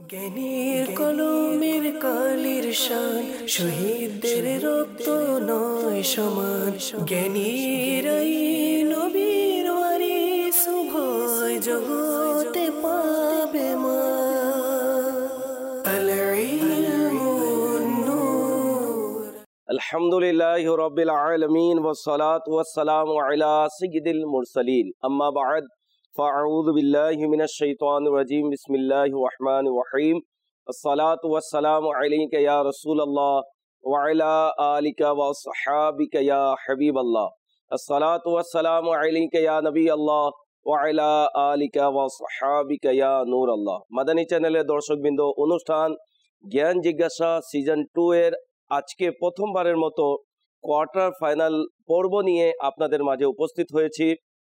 জ্ঞানীর কলমের কালির শান, শহীদদের রক্ত নয় সমান। জ্ঞানীরাই নবীর ওয়ারিস, উভয় জগতে পাবে মা। আলহামদুলিল্লাহি রাব্বিল আলামিন ওয়াসসালাতু ওয়াসসালামু আলা সাইয়্যিদিল মুরসালিন, আম্মা বা'দ, ফাআউযু বিল্লাহি মিনাশ শাইতানির রাজীম। বিসমিল্লাহির রহমানির রহিম। আসসালাতু ওয়াসসালামু আলাইকা ইয়া রাসূলুল্লাহ ওয়া আলা আলিকা ওয়া আসহাবিকা ইয়া হাবিবাল্লাহ। আসসালাতু ওয়াসসালামু আলাইকা ইয়া নবিয়াল্লাহ ওয়া আলা আলিকা ওয়া আসহাবিকা ইয়া নূরাল্লাহ। মাদানী চ্যানেলের দর্শকবৃন্দ, অনুষ্ঠান জ্ঞান জিজ্ঞাসা সিজন 2 এর আজকে প্রথমবারের মতো কোয়ার্টার ফাইনাল পর্ব নিয়ে আপনাদের মাঝে উপস্থিত হয়েছি।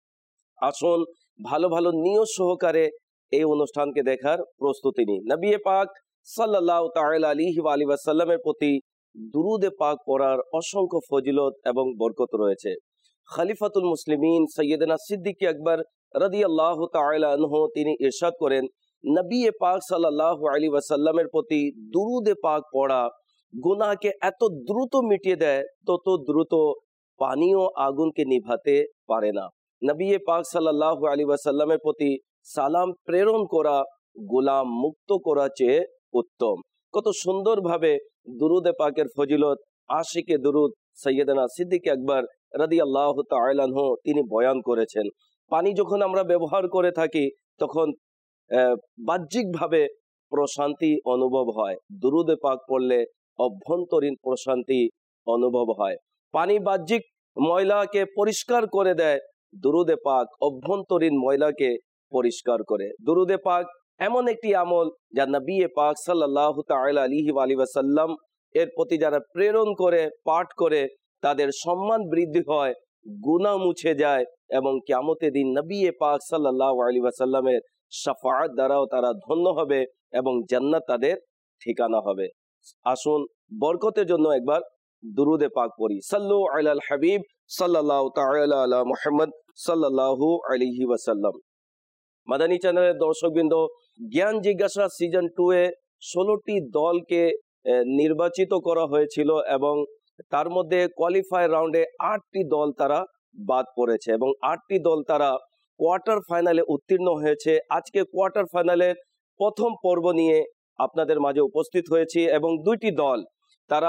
আসুন ভালো ভালো নিয়ত সহকারে এই অনুষ্ঠানকে দেখার প্রস্তুতি নিই। নবী পাক সাল্লাল্লাহু তাআলা আলাইহি ওয়া আলিহি ওয়াসাল্লামের প্রতি দুরুদে পাক পড়ার অসংখ্য ফজিলত এবং বরকত রয়েছে। খলিফাতুল মুসলিমিন সৈয়দনা সিদ্দিক আকবর রাদিয়াল্লাহু তাআলা আনহু তিনি ইরশাদ করেন, নবী পাক সাল্লাল্লাহু আলাইহি ওয়াসাল্লামের প্রতি দুরুদে পাক পড়া গুনাহকে এত দ্রুত মিটিয়ে দেয়, তত দ্রুত পানিও আগুনকে নিভাতে পারে না। নবী পাক সাল্লাল্লাহু আলাইহি ওয়াসাল্লামের প্রতি সালাম প্রেরণ করা গোলাম মুক্ত করা চেয়ে উত্তম। কত সুন্দরভাবে দুরুদে পাকের ফজিলত আশিকে দুরুদ সৈয়দনা সিদ্দিক আকবর রাদিয়াল্লাহু তাআলা আনহু তিনি বয়ান করেছেন। পানি যখন আমরা ব্যবহার করে থাকি তখন বাহ্যিকভাবে প্রশান্তি অনুভব হয়, দুরুদে পাক পড়লে অভ্যন্তরীণ প্রশান্তি অনুভব হয়। পানি বাহ্যিক ময়লাকে পরিষ্কার করে দেয়, দুরুদে পাক অভ্যন্তরীণ ময়লাকে পরিষ্কার করে। দুরুদে পাক এমন একটি আমল যা নবী পাক সাল্লাল্লাহু তাআলা আলাইহি ওয়া আলিহি ওয়াসাল্লাম এর প্রতি যারা প্রেরণ করে পাঠ করে তাদের সম্মান বৃদ্ধি হয়, গুনাহ মুছে যায় এবং কিয়ামতের দিন নবী পাক সাল্লাল্লাহু আলাইহি ওয়াসাল্লামের শাফাআত দ্বারাও তারা ধন্য হবে এবং জান্নাত তাদের ঠিকানা হবে। আসুন বরকতের জন্য একবার দুরুদে পাক পড়ি। সাল্লু আলাল হাবিব সাল্লাল্লাহু তাআলা আলা মুহাম্মদ সাল্লাল্লাহু আলাইহি ওয়াসাল্লাম। মাদানী চ্যানেলের দর্শকবৃন্দ, জ্ঞান জিজ্ঞাসা সিজন 2 এ 16টি দলকে নির্বাচিত করা হয়েছিল এবং তার মধ্যে কোয়ালিফায়ার রাউন্ডে 8টি দল তারা বাদ পড়েছে এবং 8টি দল তারা কোয়ার্টার ফাইনালে উত্তীর্ণ হয়েছে। আজকে কোয়ার্টার ফাইনালের প্রথম পর্ব নিয়ে আপনাদের মাঝে উপস্থিত হয়েছি এবং 2টি দল তারা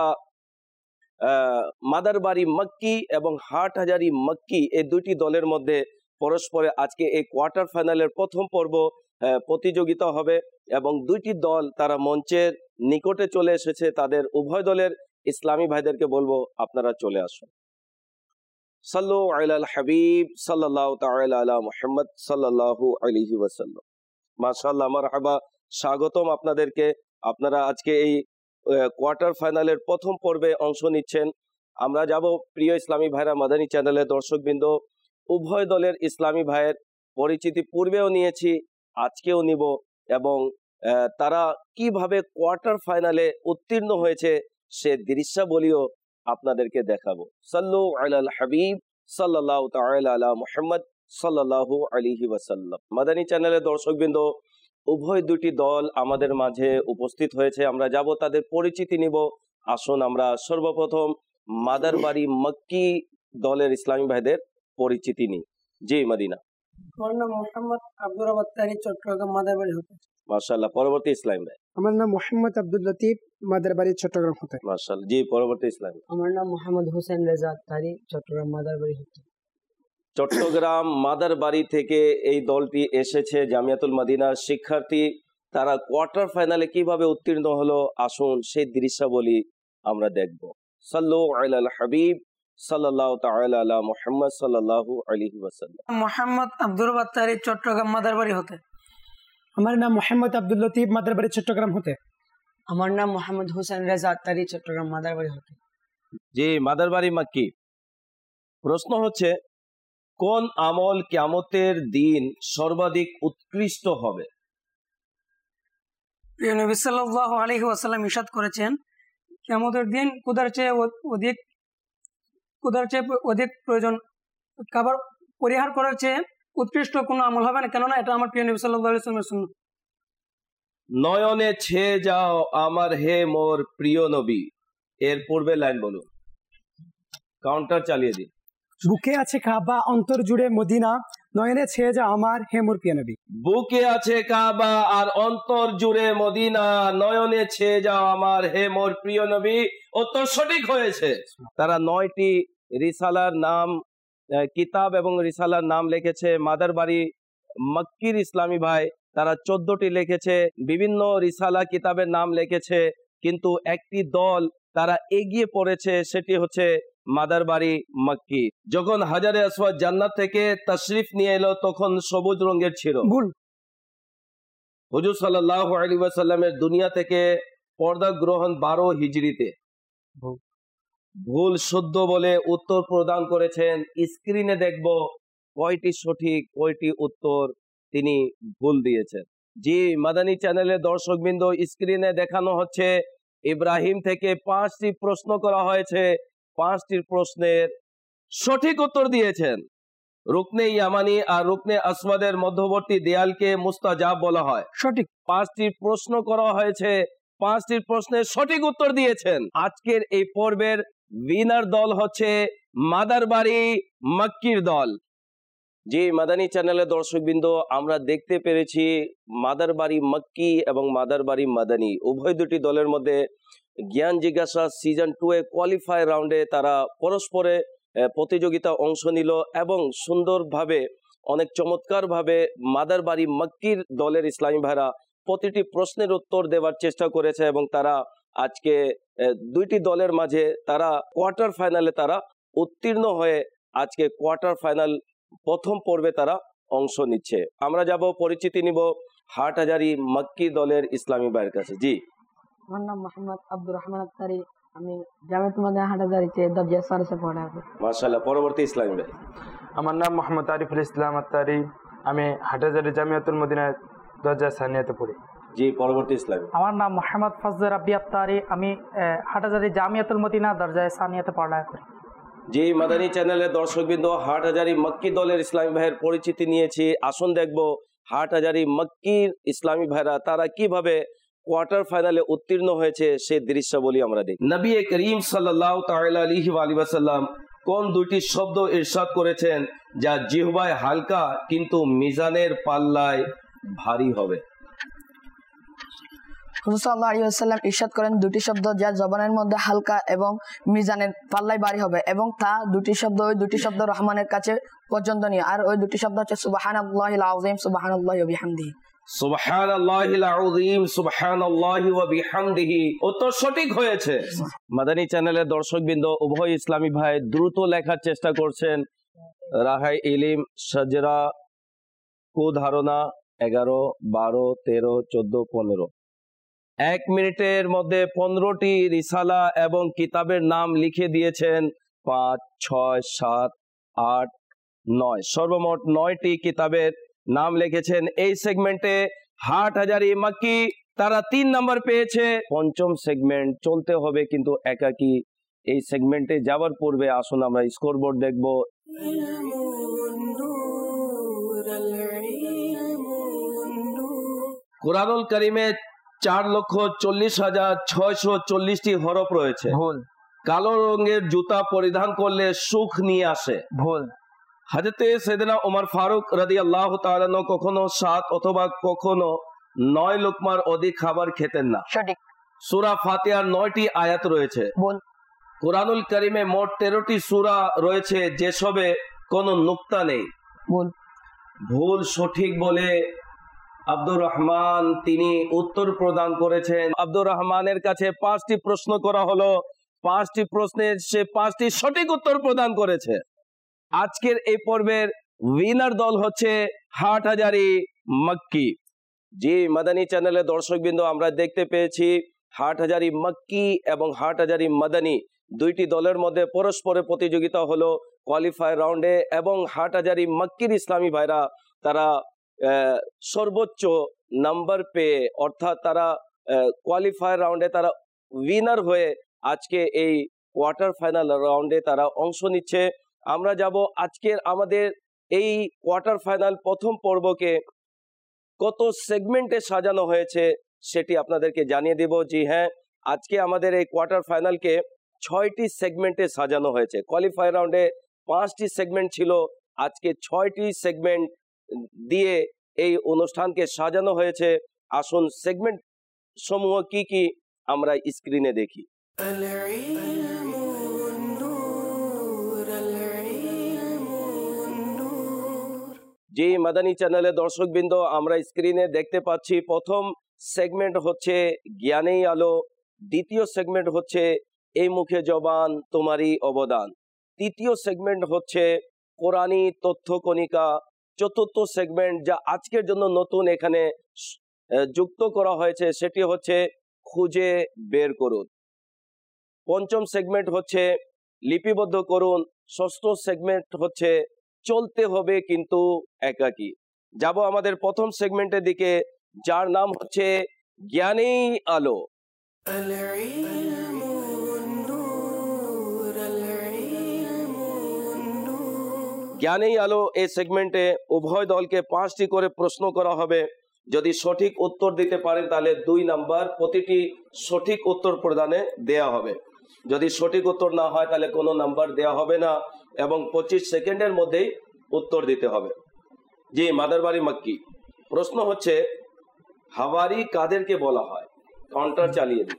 মাদারবাড়ি মক্কি এবং হাটহাজারী মক্কি, এই 2টি দলের মধ্যে পরস্পরে আজকে এই কোয়ার্টার ফাইনালের প্রথম পর্ব প্রতিযোগিতা হবে এবং 2টি দল তারা মঞ্চের নিকটে চলে এসেছে। তাদের উভয় দলের ইসলামী ভাইদেরকে বলবো আপনারা চলে আসুন। সাল্লু আলাল হাবিব সাল্লাল্লাহু তাআলা আলা মুহাম্মদ সাল্লাল্লাহু আলাইহি ওয়াসাল্লাম। মাশাআল্লাহ, মারহাবা, স্বাগতম আপনাদেরকে। আপনারা আজকে এই কোয়ার্টার ফাইনালের প্রথম পর্বে অংশ নিচ্ছেন। আমরা যাব প্রিয় ইসলামী ভাইরা, মাদানী চ্যানেলের দর্শকবৃন্দ, উভয় দলের ইসলামী ভাইয়ের পরিচিতি পূর্বেও নিয়েছি, আজকেও নিব এবং তারা কিভাবে কোয়ার্টার ফাইনালে উত্তীর্ণ হয়েছে সে দৃশ্যাবলীও আপনাদেরকে দেখাবো। সাল্লু আলাল হাবিব সাল্লাল্লাহু তাআলা আলা মুহাম্মদ সাল্লাল্লাহু আলাইহি ওয়াসাল্লাম। মাদানী চ্যানেলের দর্শকবৃন্দ, উভয় 2টি দল আমাদের মাঝে উপস্থিত হয়েছে, আমরা যাব তাদের পরিচিতি নিব। আসুন আমরা সর্বপ্রথম মাদারবাড়ি মক্কি দলের ইসলামী ভাইদের পরিচিতি নিই। জি মদিনা। আমার নাম মোহাম্মদ আব্দুর রব আত্তারি, চট্টগ্রাম মাদারবাড়ি হতে। মাশাআল্লাহ। পরবর্তী ইসলামী ভাই। আমার নাম মোহাম্মদ আব্দুল লতিফ, মাদারবাড়ি চট্টগ্রাম হতে। মাশাআল্লাহ। জি পরবর্তী ইসলামী। আমার নাম মোহাম্মদ হোসেন রেজা আত্তারি, চট্টগ্রাম মাদারবাড়ি হতে। চট্টগ্রাম মাদারবাড়ি থেকে এই দলটি এসেছে, জামিয়াতুল মদিনার শিক্ষার্থী। তারা কোয়ার্টার ফাইনালে কিভাবে উত্তীর্ণ হলো আসুন সেই দৃশ্যাবলী আমরা দেখব। সাল্লু আলাল হাবিব সাল্লাল্লাহু তাআলা আলা মুহাম্মদ সাল্লাল্লাহু আলাইহি ওয়াসাল্লাম। মোহাম্মদ আব্দুর রব আত্তারি, চট্টগ্রাম মাদারবাড়ি হতে। আমার নাম মোহাম্মদ আব্দুল লতিফ, মাদারবাড়ি চট্টগ্রাম হতে। আমার নাম মোহাম্মদ হোসেন রেজা আত্তারি, চট্টগ্রাম মাদারবাড়ি হতে। জি মাদারবাড়ি মক্কি। প্রশ্ন হচ্ছে, কোন আমল কিয়ামতের দিন সর্বাধিক উৎকৃষ্ট হবে? প্রিয় নবী সাল্লাল্লাহু আলাইহি ওয়াসাল্লাম ইরশাদ করেছেন, কিয়ামতের দিন ক্ষুধার চেয়ে অধিক প্রয়োজন, খাবার পরিহার করার চেয়ে উৎকৃষ্ট কোনো আমল হবে না, কেননা এটা আমার প্রিয় নবী সাল্লাল্লাহু আলাইহি ওয়াসাল্লামের সুন্নাত। নয়নে ছেয়ে যাও আমার হে মোর প্রিয় নবী। এর পূর্বে লাইন বলুন, কাউন্টার চালিয়ে দিন। বুকে আছে কাবা অন্তর জুড়ে মদিনা, নয়নে ছেয়ে যাও আমার হে মোর প্রিয় নবী। বুকে আছে কাবা আর অন্তর জুড়ে মদিনা, নয়নে ছেয়ে যাও আমার হে মোর প্রিয় নবী। উত্তর সঠিক হয়েছে। তারা 9টি রিসালার নাম, কিতাব এবং রিসালার নাম লিখেছে। মাদারবাড়ি মক্কির ইসলামী ভাই তারা 14টি লিখেছে, বিভিন্ন রিসালা কিতাবের নাম লিখেছে, কিন্তু একটি দল তারা এগিয়ে পড়েছে, সেটি হচ্ছে মাদারবাড়ি মক্কি। যখন হাজারে আসওয়াদ জান্নাত থেকে তাশরিফ নিয়ে এলো তখন সবুজ রঙের ছিল। ভুল। হুজুর সাল্লাল্লাহু আলাইহি ওয়াসাল্লামের দুনিয়া থেকে পর্দা গ্রহণ 12 হিজরিতে। ভুল শুদ্ধ বলে উত্তর প্রদান করেছেন। স্ক্রিনে দেখব কয়টি সঠিক কয়টি উত্তর তিনি ভুল দিয়েছেন। জি মাদানী চ্যানেলের দর্শকবৃন্দ, স্ক্রিনে দেখানো হচ্ছে ইব্রাহিম থেকে 5টি প্রশ্ন করা হয়েছে। 5টি প্রশ্নের সঠিক উত্তর দিয়েছেন। রুকনে ইয়ামানি আর রুকনে আসওয়াদের মধ্যবর্তী দেয়ালকে মুস্তাজাব বলা হয়। সঠিক। 5টি প্রশ্ন করা হয়েছে, 5টির প্রশ্নের সঠিক উত্তর দিয়েছেন। আজকের এই পর্বের উইনার দল হচ্ছে মাদারবাড়ি মক্কির দল। জি মাদানী চ্যানেলের দর্শকবৃন্দ, আমরা দেখতে পেরেছি মাদারবাড়ি মক্কি এবং মাদারবাড়ি মাদানী উভয় দুটি দলের মধ্যে জ্ঞান জিজ্ঞাসা সিজন 2 এ কোয়ালিফাই রাউন্ডে তারা পরস্পরে প্রতিযোগিতা অংশ নিল এবং সুন্দরভাবে অনেক চমৎকারভাবে মাদারবাড়ি মক্কির দলের ইসলামী ভাইরা প্রতিটি প্রশ্নের উত্তর দেওয়ার চেষ্টা করেছে এবং তারা আজকে দুইটি দলের মাঝে তারা কোয়ার্টার ফাইনালে তারা উত্তীর্ণ হয়ে আজকে কোয়ার্টার ফাইনাল প্রথম পর্বে তারা অংশ নিচ্ছে। আমরা যাব পরিচিতি নিব হাটহাজারী মক্কি দলের ইসলামী ভাইয়ের কাছে। জি, আমার নাম মোহাম্মদ আব্দুর রহমান আত্তারি, আমি জামিয়াতুল মদিনা হাটহাজারীতে দরজা সারিসে পড়াই। মাশাআল্লাহ। পরবর্তী ইসলামী ভাই। আমার নাম মোহাম্মদ আরিফুল ইসলাম আত্তারি, আমি হাটহাজারী জামিয়াতুল মদিনা দরজা সানিয়াতে পড়ি। জি, পরবর্তী ইসলামী। আমার নাম মোহাম্মদ ফজল রাব্বি আত্তারি, আমি হাটহাজারী জামিয়াতুল মদিনা দরজায় সানিয়াতে পড়ালেখা করি। জি মাদানী চ্যানেলের দর্শকবৃন্দ, হাটহাজারী মক্কি দলের ইসলামী ভাইয়ের পরিচিতি নিয়েছি। আসুন দেখব হাটহাজারী মক্কির ইসলামী ভাইরা তারা কিভাবে কোয়ার্টার ফাইনালে উত্তীর্ণ হয়েছে সেই দৃশ্যাবলী আমরা দেখি। নবী করিম সাল্লাল্লাহু তাআলা আলাইহি ওয়া সাল্লাম কোন দুটি শব্দ ইরশাদ করেছেন যা জিহ্বায় হালকা কিন্তু মিজানের পাল্লায় ভারী হবে? হুজুর সাল্লাল্লাহু আলাইহি ওয়াসাল্লাম ইরশাদ করেন দুটি শব্দ যা জবানের মধ্যে হালকা এবং মিজানের পাল্লায় ভারী হবে, এবং তা দুটি শব্দ, ওই দুটি শব্দ রহমানের কাছে পর্যন্তনীয়, আর ওই দুটি শব্দ হচ্ছে সুবহানাল্লাহিল আযীম, সুবহানাল্লাহি ওয়া বিহামদিহি। সুবহানাল্লাহিল আযীম, সুবহানাল্লাহি ওয়া বিহামদিহি। উত্তর সঠিক হয়েছে। মাদানী চ্যানেলের দর্শকবৃন্দ, উভয় ইসলামী ভাই দ্রুত লেখার চেষ্টা করছেন। রাহাই ইলিম সাজরা কুধারণা 11, 12, 13, 14, 15। 1 মিনিটের মধ্যে 15টি রিসালা এবং কিতাবের নাম লিখে দিয়েছেন। 5, 6, 7, 8, 9, সর্বমোট 9টি কিতাবের নাম লিখেছেন। এই সেগমেন্টে হাটহাজারী মক্কি তারা 3 নাম্বার পেয়েছে। পঞ্চম সেগমেন্ট চলতে হবে কিন্তু একাকী। এই সেগমেন্টে যাওয়ার পূর্বে আসুন আমরা স্কোরবোর্ড দেখব। কুরআনুল কারীমে 4,40,640টি হরফ রয়েছে। ভুল। কালো রঙের জুতা পরিধান করলে সুখ নিয়ে আসে। ভুল। হযরতে সাইয়েদনা ওমর ফারুক রাদিয়াল্লাহু তাআলা আনহু কখনো 7 অথবা কখনো 9 লোকমার অধিক খাবার খেতেন না। সঠিক। সূরা ফাতিহার 9টি আয়াত রয়েছে। ভুল। কুরআনুল কারীমে মোট 13টি সূরা রয়েছে যেসবে কোনো নুকতা নেই। ভুল। ভুল সঠিক বলে আব্দুর রহমান তিনি উত্তর প্রদান করেছেন। আব্দুর রহমানের কাছে 5টি প্রশ্ন করা হলো, 5টি প্রশ্নের সে 5টি সঠিক উত্তর প্রদান করেছে। আজকের এই পর্বের উইনার দল হচ্ছে হাটহাজারী মক্কি। জি মাদানী চ্যানেলের দর্শকবৃন্দ, আমরা দেখতে পেয়েছি হাটহাজারী মক্কি এবং হাটহাজারী মাদানী দুইটি দলের মধ্যে পরস্পরে প্রতিযোগিতা হলো কোয়ালিফাই রাউন্ডে, এবং হাটহাজারী মক্কির ইসলামী ভাইরা তারা সর্বোচ্চ নাম্বার পেয়ে, অর্থাৎ তারা কোয়ালিফাই রাউন্ডে তারা উইনার হয়ে আজকে এই কোয়ার্টার ফাইনাল রাউন্ডে তারা অংশ নিচ্ছে। আমরা যাব আজকের আমাদের এই কোয়ার্টার ফাইনাল প্রথম পর্বকে কত সেগমেন্টে সাজানো হয়েছে সেটি আপনাদেরকে জানিয়ে দেব। জি হ্যাঁ, আজকে আমাদের এই কোয়ার্টার ফাইনালকে 6টি সেগমেন্টে সাজানো হয়েছে। কোয়ালিফায়ার রাউন্ডে 5টি সেগমেন্ট ছিল, আজকে 6টি সেগমেন্ট দিয়ে এই অনুষ্ঠানকে সাজানো হয়েছে। আসুন সেগমেন্ট সমূহ কি কি আমরা স্ক্রিনে দেখি। জি মাদানী চ্যানেলের দর্শকবৃন্দ, আমরা স্ক্রিনে দেখতে পাচ্ছি প্রথম সেগমেন্ট হচ্ছে জ্ঞানেই আলো, দ্বিতীয় সেগমেন্ট হচ্ছে এই মুখে জবান তোমারই অবদান, তৃতীয় সেগমেন্ট হচ্ছে কোরআনী তথ্য কণিকা, চতুর্থ সেগমেন্ট যা আজকের জন্য নতুন এখানে যুক্ত করা হয়েছে সেটি হচ্ছে খুঁজে বের করুন, পঞ্চম সেগমেন্ট হচ্ছে লিপিবদ্ধ করুন, ষষ্ঠ সেগমেন্ট হচ্ছে চলতে হবে কিন্তু একাকী। যাব আমাদের প্রথম সেগমেন্টের দিকে, যার নাম হচ্ছে জ্ঞানেই আলো। জ্ঞানেই আলো এই সেগমেন্টে উভয় দলকে 5টি করে প্রশ্ন করা হবে। যদি সঠিক উত্তর দিতে পারেন তাহলে 2 নাম্বার প্রতিটি সঠিক উত্তর প্রদানে দেয়া হবে। যদি সঠিক উত্তর না হয় তাহলে কোনো নাম্বার দেয়া হবে না এবং 25 সেকেন্ডের মধ্যেই উত্তর দিতে হবে। জি মাদারবাড়ি মক্কি, প্রশ্ন হচ্ছে হাওয়ারি কাদেরকে বলা হয়? কাউন্টার চালিয়ে দিন।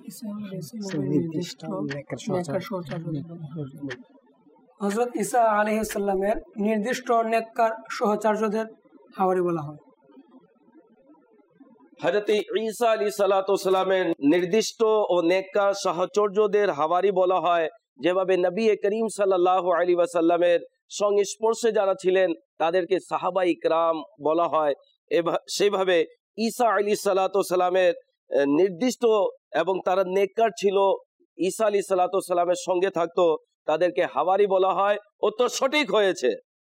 হযরত ঈসা আলাইহিস সালামের নির্দিষ্ট নেককার সহচর্যদের হাওয়ারি বলা হয়। হযরত ঈসা আলাইহিস সালামের নির্দিষ্ট ও নেককার সহচর্যদের হাওয়ারি বলা হয়। যেভাবে নবী করিম সাল্লাল্লাহু আলাইহি ওয়াসাল্লামের সংস্পর্শে যারা ছিলেন তাদেরকে সাহাবায়ে ইকরাম বলা হয়। সেইভাবে ঈসা আলাইহিস সালামের নির্দিষ্ট এবং তারা নেককার ছিল, ঈসা আলাইহিস সালামের সঙ্গে থাকতো, তাদেরকে হাওয়ারি বলা হয়। উত্তর সঠিক হয়েছে।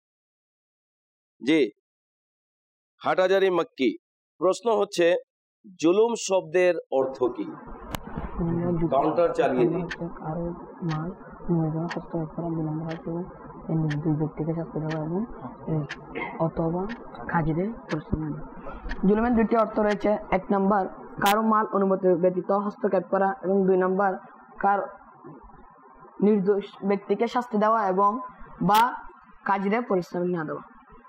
জি হাটহাজারী মক্কি, প্রশ্ন হচ্ছে জুলুম শব্দের অর্থ কি? কাউন্টার চালিয়ে দিন। জুলুমের 2টি অর্থ রয়েছে। 1 নাম্বার কারো মাল অনুমতি ব্যতীত হস্তক্ষেপ করা এবং 2 নাম্বার নির্দোষ ব্যক্তিকে শাস্তি দেওয়া এবং বা কাজীদের পরিশ্রম না দেওয়া।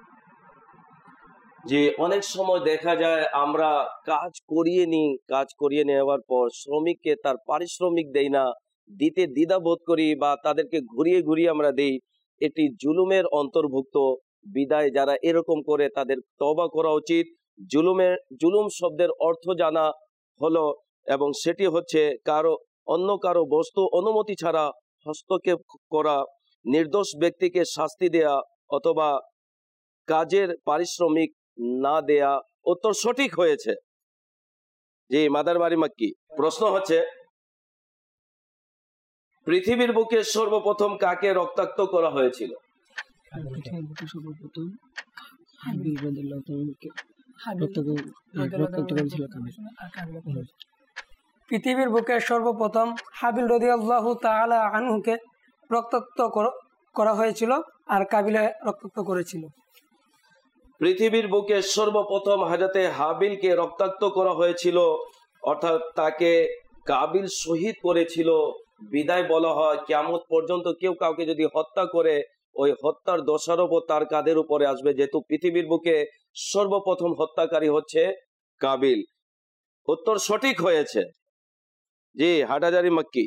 যে অনেক সময় দেখা যায় আমরা কাজ করিয়ে নেওয়ার পর শ্রমিককে তার পারিশ্রমিক দেই না, দিতে দ্বিধাবোধ করি বা তাদেরকে ঘুরিয়ে ঘুরিয়ে আমরা দেই, এটি জুলুমের অন্তর্ভুক্ত। বিদায় যারা এরকম করে তাদের তওবা করা উচিত। জুলুম শব্দের অর্থ জানা হলো এবং সেটি হচ্ছে অন্য কারো বস্তু অনুমতি ছাড়া হস্তক্ষেপ করা, নির্দোষ ব্যক্তিকে শাস্তি দেয়া অথবা কাজের পারিশ্রমিক না দেয়া। উত্তর সঠিক হয়েছে। জি মাদারবাড়ি মক্কি, প্রশ্ন হচ্ছে পৃথিবীর বুকে সর্বপ্রথম কাকে রক্তাক্ত করা হয়েছিল? পৃথিবীর বুকে সর্বপ্রথম হাবিল রাদিয়াল্লাহু তাআলা আনহুকে রক্তাক্ত করা হয়েছিল আর কাবিলে রক্তাক্ত করেছিল। পৃথিবীর বুকে সর্বপ্রথম হযরতে হাবিলকে রক্তাক্ত করা হয়েছিল, অর্থাৎ তাকে কাবিল শহীদ করেছিল। বিদায় বলা হয় কিয়ামত পর্যন্ত কেউ কাউকে যদি হত্যা করে ওই হত্যার দোষারোপ তার কাঁধের উপরে আসবে, যেহেতু পৃথিবীর বুকে সর্বপ্রথম হত্যাকারী হচ্ছে কাবিল। উত্তর সঠিক হয়েছে। জি হাটহাজারী মক্কি,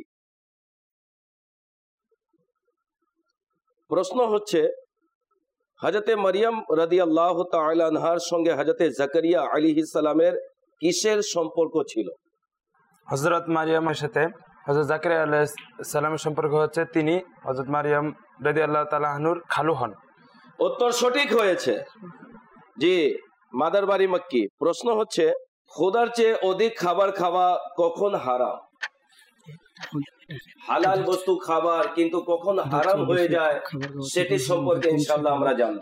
প্রশ্ন হচ্ছে হযরতে মারিয়াম রাদিয়াল্লাহু তাআলা আনহার সঙ্গে হযরতে জাকারিয়া আলাইহিস সালামের কিসের সম্পর্ক ছিল? হযরত মারিয়ামের সাথে হযরত জাকারিয়া আলাইহিস সালামের সম্পর্ক হচ্ছে তিনি হযরত মারিয়াম রাদিয়াল্লাহু তাআলা আনহুর খালু হন। উত্তর সঠিক হয়েছে। জি মাদারবাড়ি মক্কি, প্রশ্ন হচ্ছে খোদার চেয়ে অধিক খাবার খাওয়া কখন হারাম? হালাল বস্তু খাবার কিন্তু কখন হারাম হয়ে যায় সেটি সম্পর্কে ইনশাআল্লাহ আমরা জানব।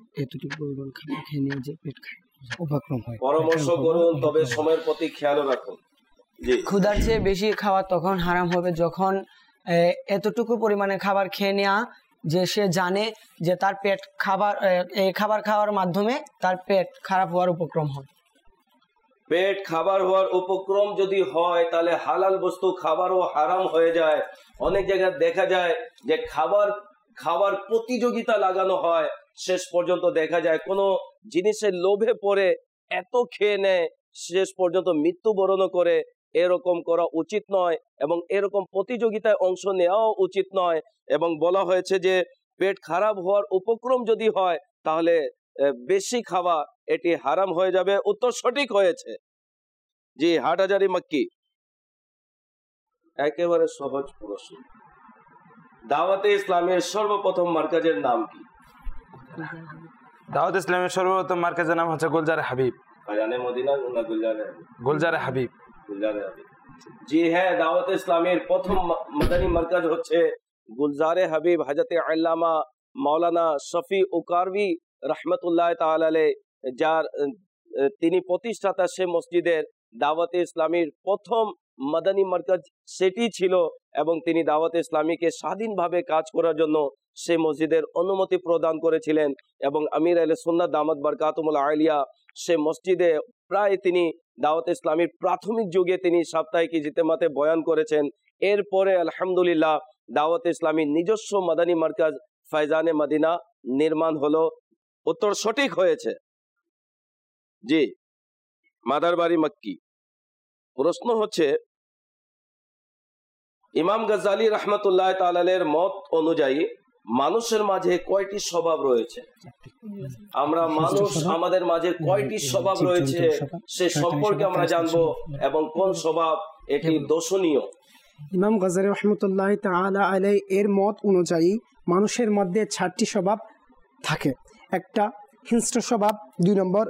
পরামর্শ করুন, তবে সময়ের প্রতি খেয়াল রাখুন। জি ক্ষুধার চেয়ে বেশি খাওয়া তখন হারাম হবে যখন এতটুকু পরিমাণে খাবার খেয়ে নেওয়া যে সে জানে যে তার পেট এই খাবার খাওয়ার মাধ্যমে তার পেট খারাপ হওয়ার উপক্রম হয়। পেট খাবার হওয়ার উপক্রম যদি হয় তাহলে হালাল বস্তু খাবারও হারাম হয়ে যায়। অনেক জায়গায় দেখা যায় যে খাবার প্রতিযোগিতা লাগানো হয়, শেষ পর্যন্ত দেখা যায় কোনো জিনিসের লোভে পড়ে এত খেয়ে নেয় শেষ পর্যন্ত মৃত্যুবরণও করে। এরকম করা উচিত নয় এবং এরকম প্রতিযোগিতায় অংশ নেওয়াও উচিত নয়। এবং বলা হয়েছে যে পেট খারাপ হওয়ার উপক্রম যদি হয় তাহলে বেশি খাওয়া এটি হারাম হয়ে যাবে। উত্তর সঠিক হয়েছে। জি, হাটহাজারী মক্কি। একেবারে সহজ প্রশ্ন, দাওয়াতে ইসলামের সর্বপ্রথম মার্কাজের নাম কি? দাওয়াত ইসলামের সর্বপ্রথম মার্কাজের নাম হচ্ছে গুলজারে হাবিব। ফায়জানে মদিনা না গুলজারে হাবিব? গুলজারে হাবিব। জি হ্যাঁ, দাওয়াত ইসলামের প্রথম মাদানী মার্কাজ হচ্ছে গুলজারে হাবিব। হযরত আল্লামা মাওলানা শফি উকারভি রহমতুল্লাহ তাআলা আলাইহি যার তিনি প্রতিষ্ঠাতা, সে মসজিদের দাওয়াতে ইসলামীর প্রথম মাদানী মার্কাজ সেটি ছিল এবং তিনি দাওয়াতে ইসলামীকে স্বাধীনভাবে কাজ করার জন্য সে মসজিদের অনুমতি প্রদান করেছিলেন। এবং আমির আহলে সুন্নাত দামাত বারকাতুহুল আলিয়া সে মসজিদে প্রায় তিনি দাওয়াতে ইসলামীর প্রাথমিক যুগে তিনি সাপ্তাহিক ইজতেমাতে বয়ান করেছেন। এরপরে আলহামদুলিল্লাহ দাওয়াতে ইসলামীর নিজস্ব মাদানী মার্কাজ ফায়জানে মদিনা নির্মাণ হলো। উত্তর সঠিক হয়েছে। জি, মাদারবাড়ি মক্কি। প্রশ্ন হচ্ছে, ইমাম গজালি রহমতুল্লাহ তাআলার মত অনুযায়ী মানুষের মাঝে কয়টি স্বভাব রয়েছে? আমরা মানুষ, আমাদের মাঝে কয়টি স্বভাব রয়েছে সে সম্পর্কে আমরা জানবো এবং কোন স্বভাব এটি দোষণীয়। ইমাম গজালি রহমতুল্লাহ তাআলা আলাইহি এর মত অনুযায়ী মানুষের মধ্যে 4টি স্বভাব থাকে। একটা হিংস্র স্বভাব, 2 নম্বর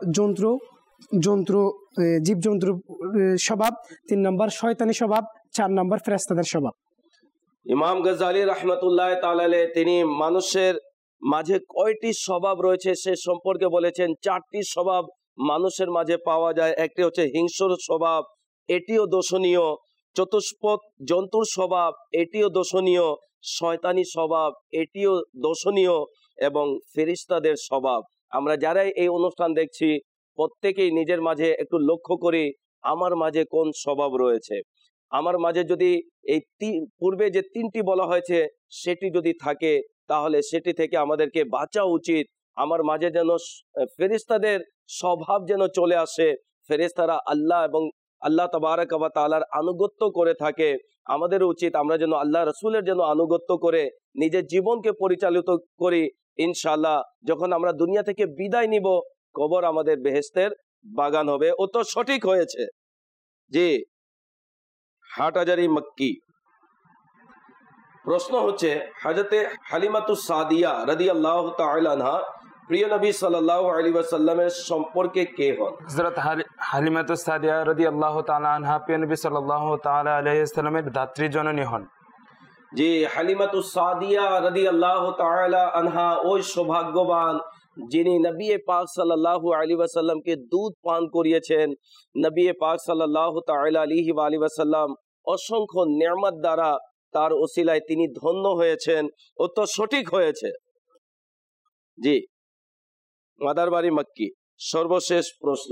জীবজন্তুর স্বভাব, 3 নম্বর শয়তানি স্বভাব, 4 নম্বর ফেরেশতাদের স্বভাব। ইমাম গজালি রহমতুল্লাহ তাআলা তিনি মানুষের মাঝে কয়টি স্বভাব রয়েছে সে সম্পর্কে বলেছেন 4টি স্বভাব মানুষের মাঝে পাওয়া যায়। একটি হচ্ছে হিংস্র স্বভাব, এটিও দোষণীয়। চতুষ্পদ জন্তুর স্বভাব, এটিও দোষণীয়। শয়তানি স্বভাব, এটিও দোষণীয়। এবং ফেরেশতাদের স্বভাব। আমরা যারাই এই অনুষ্ঠান দেখছি প্রত্যেকেই নিজের মাঝে একটু লক্ষ্য করি আমার মাঝে কোন স্বভাব রয়েছে। আমার মাঝে যদি এই পূর্বে যে 3টি বলা হয়েছে সেটি যদি থাকে তাহলে সেটি থেকে আমাদেরকে বাঁচা উচিত। আমার মাঝে যেন ফেরেশতাদের স্বভাব যেন চলে আসে, ফেরেশতারা আল্লাহ এবং আল্লাহ তাবারক ওয়া তাআলার আনুগত্য করে থাকে। আমাদের উচিত আমরা যেন আল্লাহ রাসূলের যেন আনুগত্য করে নিজের জীবনকে পরিচালিত করি। ইনশাআল্লাহ যখন আমরা দুনিয়া থেকে বিদায় নিব কবর আমাদের বেহেশতের বাগান হবে। উত্তর সঠিক হয়েছে। জি, হাটহাজারী মক্কি। প্রশ্ন হচ্ছে, হযরতে হালিমাতুস সাদিয়া রাদিয়াল্লাহু তাআলা আনহা প্রিয় নবী সাল্লাল্লাহু আলাইহি ওয়াসাল্লামের সম্পর্কে কে হন? হযরত হালিমাতুস সাদিয়া রাদিয়াল্লাহু তাআলা আনহা প্রিয় নবী সাল্লাল্লাহু তাআলা আলাইহি ওয়াসাল্লামের ধাত্রী জননী হন। জি, হালিমাতুস সাদিয়া রাদিয়াল্লাহু তাআলা আনহা ওই সৌভাগ্যবান যিনি নবী পাক সাল্লাল্লাহু আলাইহি ওয়াসাল্লামকে দুধ পান করিয়েছেন। নবী পাক সাল্লাল্লাহু তাআলা আলাইহি ওয়াসাল্লাম অসংখ্য নিয়ামত দ্বারা তার ওসিলায় তিনি ধন্য হয়েছেন। উত্তর সঠিক হয়েছে। জি, মাদারবাড়ি মক্কি। সর্বশেষ প্রশ্ন,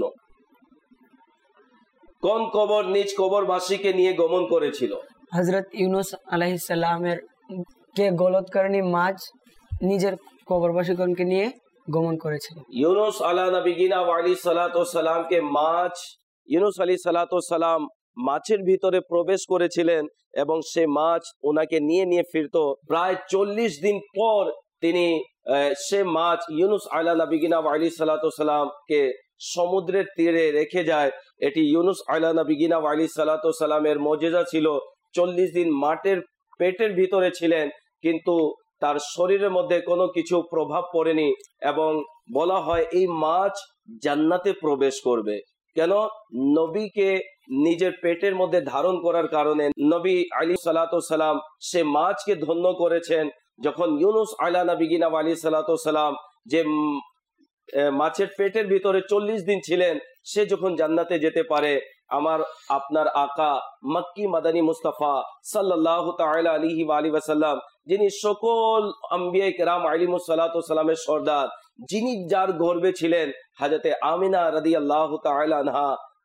কোন কবর নিজ কবরবাসীকে নিয়ে গমন করেছিল? হযরত ইউনূস আলাইহিস সালামের কে গলৎকারিণী মাছ নিজের কবরবাসীগণকে নিয়ে গমন করেছিল। ইউনূস আলা নবিয়িনা ওয়া আলাইহিস সালাতু ওয়াস সালামকে ইউনূস আলাইহিস সালাতু ওয়াস সালাম মাছের ভিতরে প্রবেশ করেছিলেন এবং সে মাছ ওনাকে নিয়ে ফিরতো। প্রায় 40 দিন পর তিনি সে মাছ ইউনূস আলা নবিয়িনা ওয়া আলাইহিস সালাতু ওয়াস সালামকে সমুদ্রের তীরে রেখে যায়। এটি ইউনূস আলা নবিয়িনা ওয়া আলাইহিস সালাতু ওয়াস সালামের মুজিজা ছিল। 40 দিন মাছের পেটের ভিতরে ছিলেন কিন্তু তার শরীরের মধ্যে কোনো কিছু প্রভাব পড়েনি এবং বলা হয় এই মাছ জান্নাতে প্রবেশ করবে। কেন? নবীকে নিজের পেটের মধ্যে ধারণ করার কারণে নবী আলাইহিস সালাতু ওয়াস সালাম সে মাছকে ধন্য করেছেন। যখন ইউনূস আলা নবিয়িনা ওয়া আলাইহিস সালাতু ওয়াস সালাম যে মাছের পেটের ভিতরে 40 দিন ছিলেন সে যখন জান্নাতে যেতে পারে, আমার আপনার আকা মক্কি মাদানী মুস্তাফা সাল্লাল্লাহু তাআলা আলাইহি ওয়া সাল্লাম যিনি সকল আম্বিয়া কেরাম আলাইহিমুস সালাতু ওয়াস সালামের সর্দার, যিনি যার গর্ভে ছিলেন হযরতে আমিনা রাদিয়াল্লাহু তাআলা আনহা,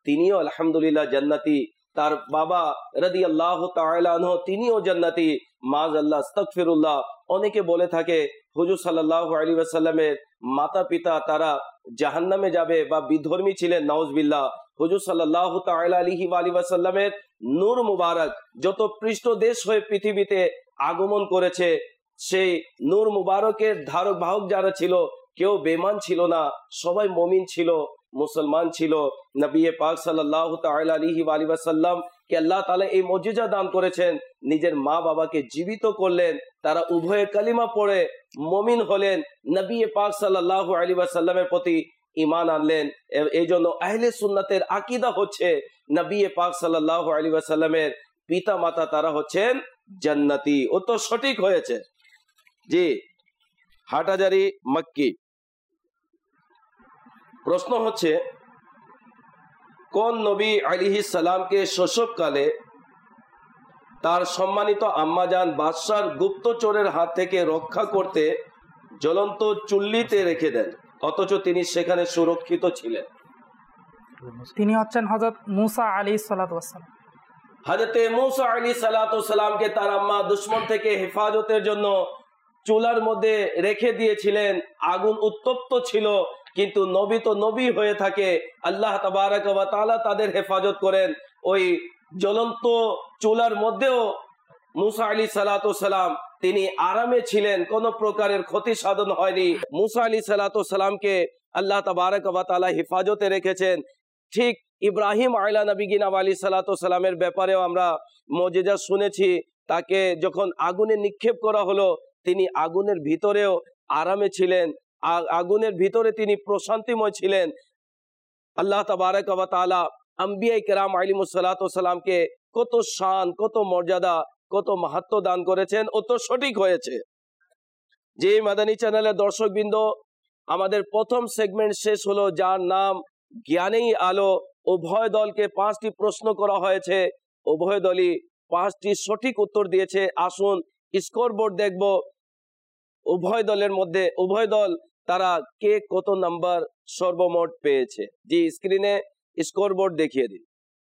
তিনিও আলহামদুলিল্লাহ জান্নাতি, তার বাবা রাদিয়াল্লাহু তাআলা আনহু তিনিও জান্নাতি। মাআযাল্লাহ, আস্তাগফিরুল্লাহ। অনেকে বলে থাকে হুজুর সাল্লাল্লাহু আলাইহি ওয়াসাল্লামের মাতা পিতা তারা জাহান্নামে যাবে বা বিধর্মী ছিলেন, নাউজুবিল্লাহ। হুজুর সাল্লাল্লাহু তাআলা আলাইহি ওয়াসাল্লামের নূর মুবারক যত পৃষ্ঠদেশ হয়ে পৃথিবীতে আগমন করেছে, সেই নূর মুবারকের ধারক বাহক যারা ছিল কেউ বেঈমান ছিল না, সবাই মুমিন ছিল, মুসলমান ছিল। নবী পাক সাল্লাল্লাহু তাআলা আলাইহি ওয়াসাল্লাম কে আল্লাহ তাআলা এই মুজিজা দান করেছেন, নিজের মা বাবাকে জীবিত করলেন, তারা উভয়ে কালিমা পড়ে মুমিন হলেন, নবী পাক সাল্লাল্লাহু আলাইহি ওয়াসাল্লামের প্রতি ঈমান আনলেন। এই জন্য আহলে সুন্নাতের আকীদা হচ্ছে নবী পাক সাল্লাল্লাহু আলাইহি ওয়াসাল্লামের পিতা মাতা তারা হচ্ছেন জান্নাতি। ও তো সঠিক হয়েছে। জি, হাটহাজারী মক্কি। প্রশ্ন হচ্ছে, কোন নবী আলাইহিস সালামকে শৈশবকালে তার সম্মানিত আম্মাজান বাদশার গুপ্তচরের হাত থেকে রক্ষা করতে জ্বলন্ত চুল্লিতে রেখে দেন, অথচ তিনি সেখানে সুরক্ষিত ছিলেন? তিনি হচ্ছেন হযরত মূসা আলাইহিস সালাতু ওয়াস সালাম। হযরতে মূসা আলাইহিস সালাতু ওয়াস সালামকে তার আম্মা দুশমন থেকে হেফাজতের জন্য চুলার মধ্যে রেখে দিয়েছিলেন। আগুন উত্তপ্ত ছিল, কিন্তু নবী তো নবী হয়ে থাকে, আল্লাহ তাবারাক ওয়া তাআলা তাদের হেফাজত করেন। ওই জ্বলন্ত চুলার মধ্যেও মূসা আলাইহিস সালাতু ওয়াস সালাম তিনি আরামে ছিলেন, কোনো প্রকারের ক্ষতি সাধন হয়নি। মূসা আলাইহিস সালাতু ওয়াস সালামকে আল্লাহ তাবারাক ওয়া তাআলা হেফাজতে রেখেছেন। ঠিক ইব্রাহিম আলা নবিয়িনা আলাইহিস সালাতু ওয়াস সালামের ব্যাপারেও আমরা মুজিজা শুনেছি। তাকে যখন আগুনে নিক্ষেপ করা হলো, তিনি আগুনের ভিতরেও আরামে ছিলেন, আগুনের ভিতরে তিনি প্রশান্তিময় ছিলেন। আল্লাহ তাবারাক ওয়া তাআলা আম্বিয়া কিরাম আলাইহিমুস সালাতু ওয়াস সালামকে কত শান, কত মর্যাদা, কত মাহাত্ম্য দান করেছেন। ও তো সঠিক হয়েছে। যে মাদানী চ্যানেলের দর্শকবৃন্দ, আমাদের প্রথম সেগমেন্ট শেষ হলো, যার নাম জ্ঞানেই আলো। উভয় দলকে 5টি প্রশ্ন করা হয়েছে, উভয় দলই 5টি সঠিক উত্তর দিয়েছে। আসুন স্কোর বোর্ড দেখব, উভয় দলের মধ্যে উভয় দল তারা কে কত নাম্বার সর্বমোট পেয়েছে। জি, স্ক্রিনে স্কোর বোর্ড দেখিয়ে দিন।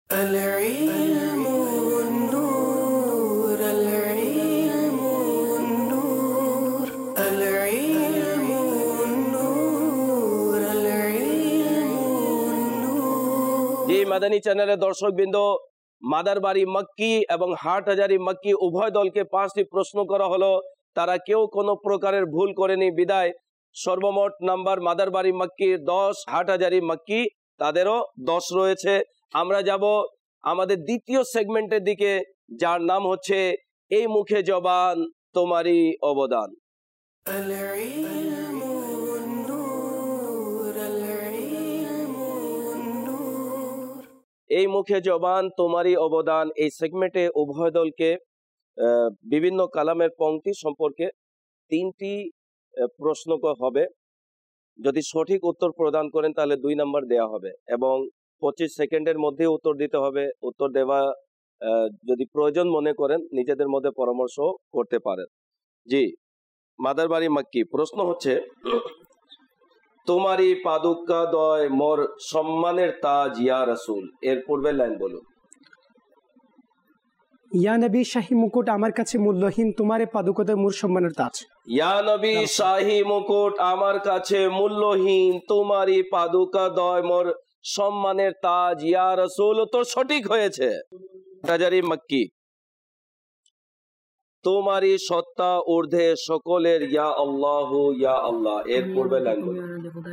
জি, মাদানী চ্যানেলের দর্শকবৃন্দ, মাদারবাড়ি মক্কি এবং হাটহাজারী মক্কি উভয় দলকে 5টি প্রশ্ন করা হলো। তারা কেউ কোনো প্রকারের ভুল করেনি, বিদায় সর্বমোট নাম্বার মাদারবাড়ি মক্কির 10, হাটহাজারী মক্কি তাদেরও 10 রয়েছে। আমরা যাব আমাদের দ্বিতীয় সেগমেন্টের দিকে, যার নাম হচ্ছে এই মুখে জবান তোমারই অবদান। এই মুখে জবান তোমারই অবদান, এই সেগমেন্টে উভয় দলকে বিভিন্ন কালামের পংক্তি সম্পর্কে 3টি প্রশ্ন হবে। যদি সঠিক উত্তর প্রদান করেন তাহলে 2 নাম্বার দেয়া হবে এবং 25 সেকেন্ডের মধ্যে উত্তর দিতে হবে। উত্তর দেওয়া যদি প্রয়োজন মনে করেন নিজেদের মধ্যে পরামর্শ করতে পারেন। জি, মাদারবাড়ি মক্কি। প্রশ্ন হচ্ছে, তোমারই পাদুকা দয় মোর সম্মানের তাজ ইয়া রাসূল, এর পূর্বের লাইন বলুন। ইয়া নবী শাহী মুকুট আমার কাছে মূল্যহীন, তোমার পাদুকতে মোর সম্মানের তাজ। ইয়া নবী শাহী মুকুট আমার কাছে মূল্যহীন, তোমারই পাদুকা দয় মোর সম্মানের তাজ ইয়া রাসূল। তো সঠিক হয়েছে। হাটহাজারী মক্কি। তোমারই সত্তা ঊর্ধ্বে সকলের, ইয়া আল্লাহু ইয়া আল্লাহ, এর পূর্বে লাইন বলুন।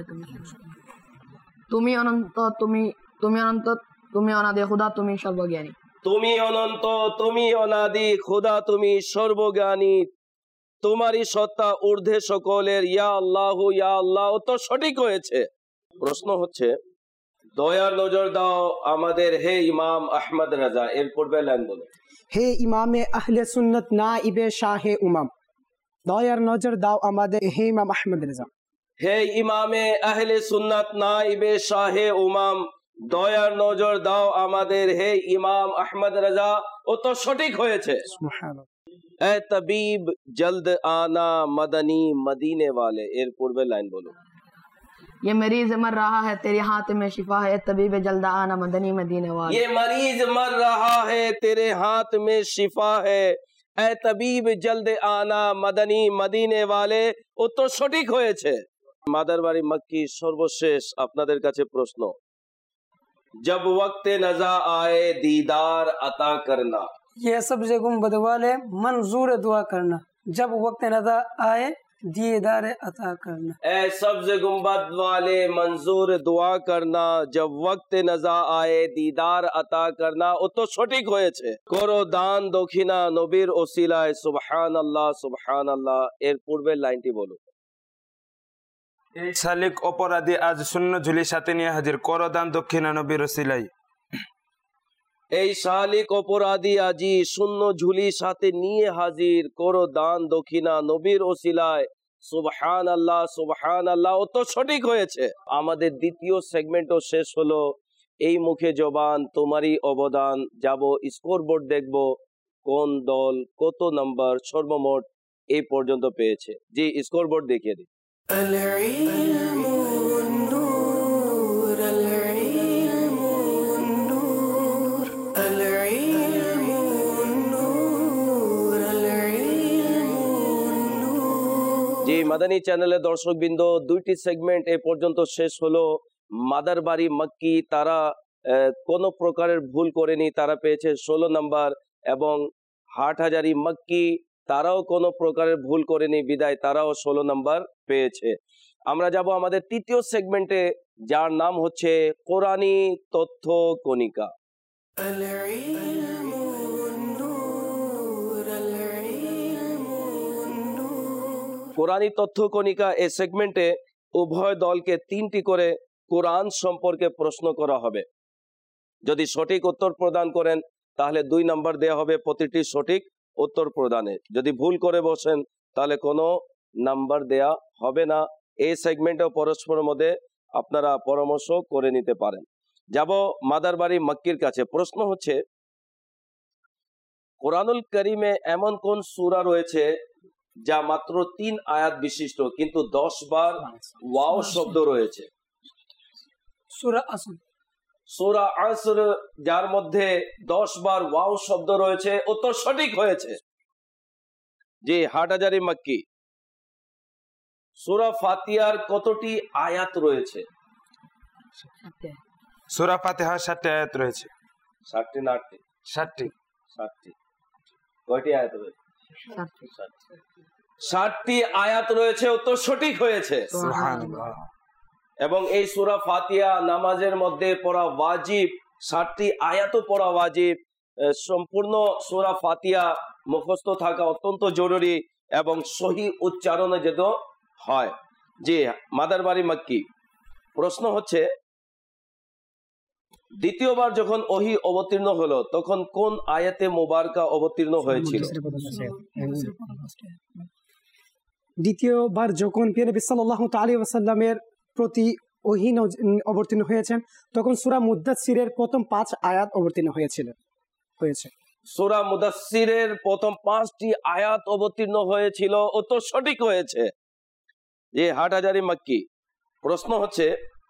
তুমি অনন্ত, তুমি অনন্ত, তুমি অনাদি খোদা, তুমি সর্বজ্ঞানী। তুমি অনন্ত, তুমি অনাদি, খোদা তুমি সর্বজ্ঞানী, তোমারই সত্তা ঊর্ধ্বে সকলের, ইয়া আল্লাহু ইয়া আল্লাহ। তো সঠিক হয়েছে। প্রশ্ন হচ্ছে, দয়ার নজর দাও আমাদের হে ইমাম আহমদ রাজা, এর পূর্বে লাইন বলুন। হে ইমামে আহলে সুন্নত নাইবে শাহে উমাম, দয়ার নজর দাও আমাদের হে ইমাম আহমদ রাজা। হে ইমামে আহলে সুন্নাত নাইবে শাহে উমাম, দয়ার নজর দাও আমাদের হে ইমাম আহমদ রাজা। ও তো সঠিক হয়েছে। এ তবিব জলদ আনা মদনী মদিনে ওয়ালে, এর পূর্বে লাইন বলুন। ये मरीज मर रहा है तेरे हाथ में शिफा है तबीब जल्द आना मदनी मदीने वाले ये मरीज मर रहा है तेरे हाथ में शिफा है এ তবিব জলদে আনা মদনী মদিনে ওয়ালে। উত্তর সঠিক হয়েছে। মাদারবাড়ি মক্কি সর্বশেষ আপনাদের কাছে প্রশ্ন, जब वक्त नजा आए दीदार अता करना। ये सब्ज़ गुंबद वाले मंजूर दुआ करना, जब वक्त नज़र आए दीदार अता करना। ए सब्ज गुंबद वाले मंजूर दुआ करना, जब वक्त नजा आए दीदार अता करना। উত্তর সঠিক হয়েছে। করো দান দক্ষিণা নবীর ওসিলায় সুবহানাল্লাহ সুবহানাল্লাহ। এর পূর্বের লাইনটি বলুন। এই শালিক অপরাধী আজ শূন্য ঝুলি সাথে নিয়ে হাজির, করদান দক্ষিণা নবীর ওসিলায়। এই শালিক অপরাধী আজি শূন্য ঝুলি সাথে নিয়ে হাজির, করো দান দক্ষিণা নবীর ওসিলায় সুবহানাল্লাহ সুবহানাল্লাহ। উত্তর সঠিক হয়েছে। আমাদের দ্বিতীয় সেগমেন্টও শেষ হলো। এই মুখে জবান তোমারই অবদান। যাব স্কোরবোর্ড দেখব কোন দল কত নাম্বার সর্বমোট এই পর্যন্ত পেয়েছে। জি স্কোরবোর্ড দেখিয়ে দিই। العلم النور العلم النور العلم النور العلم النور। জি মাদানী চ্যানেলের দর্শকবৃন্দ, দুইটি সেগমেন্ট এ পর্যন্ত শেষ হলো। মাদারবাড়ি মক্কি তারা কোনো প্রকারের ভুল করেনি, তারা পেয়েছে 16 নাম্বার, এবং হাটহাজারি মক্কি তারাও কোনো প্রকারের ভুল করেনি, বিদায় তারাও 16 নাম্বার পেয়েছে। আমরা যাব আমাদের তৃতীয় সেগমেন্টে, যার নাম হচ্ছে কোরআনী তথ্য কণিকা। العلم النور العلم النور। কোরআনী তথ্য কণিকা এই সেগমেন্টে উভয় দলকে 3টি করে কোরআন সম্পর্কে প্রশ্ন করা হবে। যদি সঠিক উত্তর প্রদান করেন তাহলে 2 নাম্বার দেওয়া হবে প্রতিটি সঠিক উত্তর প্রদানে। যদি ভুল করে বসেন তাহলে কোনো নাম্বার দেয়া হবে না। এই সেগমেন্টে পরস্পরের মধ্যে আপনারা পরামর্শ করে নিতে পারেন। যাব মাদারবাড়ি মক্কির কাছে। প্রশ্ন হচ্ছে, কোরআনুল কারীমে এমন কোন সূরা রয়েছে যা মাত্র 3 আয়াত বিশিষ্ট কিন্তু 10 বার ওয়াও শব্দ রয়েছে? সূরা আসর। সূরা আসর, যার মধ্যে 10 বার ওয়াও শব্দ রয়েছে। উত্তর সঠিক হয়েছে। জি হাটহাজারি মক্কি। সূরা ফাতিহার কতটি আয়াত রয়েছে? সূরা ফাতিহার 7টি আয়াত রয়েছে। 7টি না 8টি? 7টি। 7টি। কয়টি আয়াত রয়েছে? 7টি আয়াত রয়েছে। উত্তর সঠিক হয়েছে। সুবহানাল্লাহ। এবং এই সূরা ফাতিহা নামাজের মধ্যে পড়া ওয়াজিব, 7টি আয়াতও পড়া ওয়াজিব। সম্পূর্ণ সূরা ফাতিহা মুখস্থ থাকা অত্যন্ত জরুরি এবং সহি উচ্চারণে যেন হয়। জি মাদারবাড়ি মক্কি। প্রশ্ন হচ্ছে, দ্বিতীয়বার যখন ওহী অবতীর্ণ হলো তখন কোন আয়াতে মুবারকা অবতীর্ণ হয়েছিল? দ্বিতীয়বার যখন প্রিয় নবী সাল্লাল্লাহু আলাইহি ওয়াসাল্লামের প্রতি ওহী অবতীর্ণ হয়েছেন তখন সূরা মুদ্দাসসিরের প্রথম 5 আয়াত অবতীর্ণ হয়েছে। সূরা মুদাসসিরের প্রথম 5টি আয়াত অবতীর্ণ হয়েছিল। উত্তর সঠিক হয়েছে। যে হাটহাজারি মক্কি। প্রশ্ন হচ্ছে,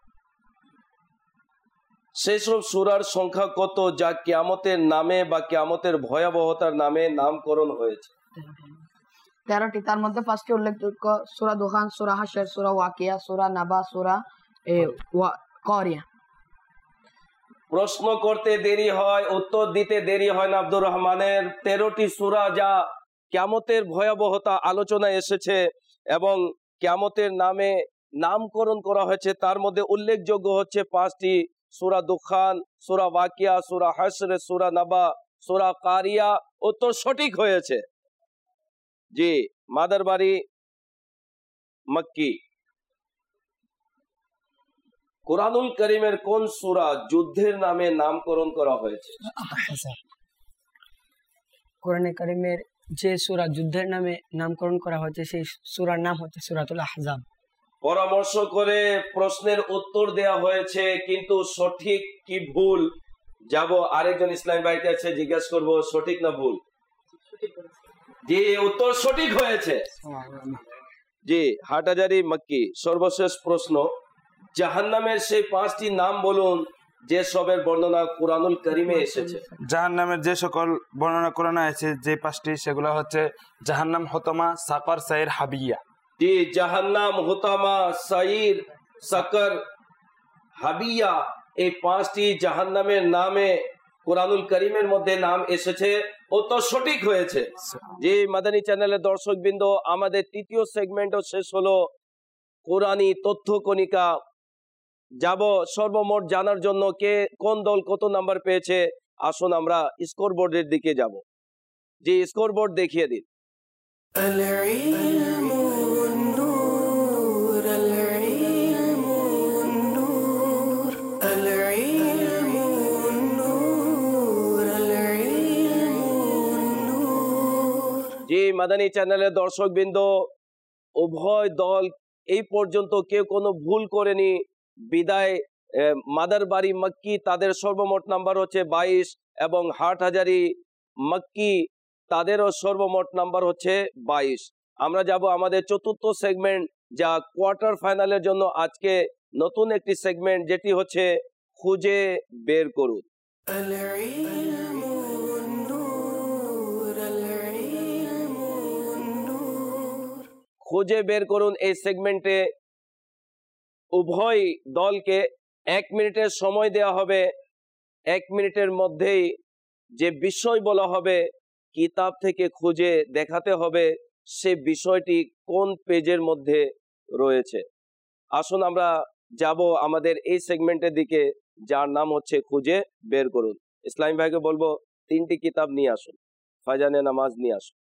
সেসব সূরার সংখ্যা কত যা কিয়ামতের নামে বা কিয়ামতের ভয়াবহতার নামে নামকরণ হয়েছে? 13টি। তার মধ্যে 5টি উল্লেখযোগ্য সূরা দুখান, সূরা হাশর, সূরা ওয়াকিয়া, সূরা নাবা, সূরা কারিয়া। প্রশ্ন করতে দেরি হয়, উত্তর দিতে দেরি হয় না আব্দুর রহমানের। 13টি সূরা যা কিয়ামতের ভয়াবহতা আলোচনায় এসেছে এবং কিয়ামতের নামে নামকরণ করা হয়েছে, তার মধ্যে উল্লেখযোগ্য হচ্ছে 5টি। সূরা দুখান, সূরা ওয়াকিয়া, সূরা হাশর, সূরা নাবা, সূরা কারিয়া। উত্তর সঠিক হয়েছে। জি মাদারবাড়ি মক্কি। কোরআনুল কারীমের কোন সূরা যুদ্ধের নামে নামকরণ করা হয়েছে? কোরআনে কারীমের যে সূরা যুদ্ধের নামে নামকরণ করা হয়েছে সেই সূরার নাম হচ্ছে সূরাতুল আহজাব। পরামর্শ করে প্রশ্নের উত্তর দেয়া হয়েছে কিন্তু সঠিক কি ভুল? যাব আরেকজন ইসলামী ভাইতে আছে, জিজ্ঞাসা করব সঠিক না ভুল। জি উত্তর সঠিক হয়েছে। জি হাটহাজারি মক্কি। সর্বশেষ প্রশ্ন, জাহান্নামের সেই 5টি নাম বলুন যে সবের বর্ণনা কুরআনুল কারীমে এসেছে। জাহান্নামের যে সকল বর্ণনা কোরআনে আছে যে 5টি, সেগুলো হচ্ছে জাহান্নাম, হতমা, সাকার, সাইর, হাবিয়া। জি, জাহান্নাম, হুতামা, সাইর, সাকার, হাবিয়া, এই 5টি জাহান্নামের নামে কুরআনুল কারীমের মধ্যে নাম এসেছে। ও তো সঠিক হয়েছে। যে মাদানী চ্যানেলের দর্শকবৃন্দ, আমাদের তৃতীয় সেগমেন্টও শেষ হলো। কোরআনী তথ্য কণিকা যাব সর্বমোট জানার জন্য কে কোন দল কত নাম্বার পেয়েছে। আসুন আমরা স্কোর বোর্ডের দিকে যাব। যে স্কোর বোর্ড দেখিয়ে দিন। العلم والنور العلم والنور العلم والنور العلم والنور যে মাদানী চ্যানেলের দর্শকবৃন্দ, উভয় দল এই পর্যন্ত কেউ কোনো ভুল করেনি। বিদায় মাদারবাড়ি মক্কি, তাদের সর্বমোট নাম্বার হচ্ছে 22 এবং হাটহাজারি মক্কি, তাদেরও সর্বমোট নাম্বার হচ্ছে 22। আমরা যাব আমাদের চতুর্থ সেগমেন্ট, যা কোয়ার্টার ফাইনালের জন্য আজকে নতুন একটি সেগমেন্ট, যেটি হচ্ছে খুঁজে বের করুন। العلم والنور العلم والنور খুঁজে বের করুন এই সেগমেন্টে উভয় দলকে 1 মিনিটের সময় দেওয়া হবে। 1 মিনিটের মধ্যেই যে বিষয় বলা হবে, কিতাব থেকে খুঁজে দেখাতে হবে সে বিষয়টি কোন পেজের মধ্যে রয়েছে। আসুন আমরা যাব আমাদের এই সেগমেন্টের দিকে, যার নাম হচ্ছে খুঁজে বের করুন। ইসলামী ভাইকে বলবো 3টি কিতাব নিয়ে আসুন, ফায়জানে নামাজ নিয়ে আসুন।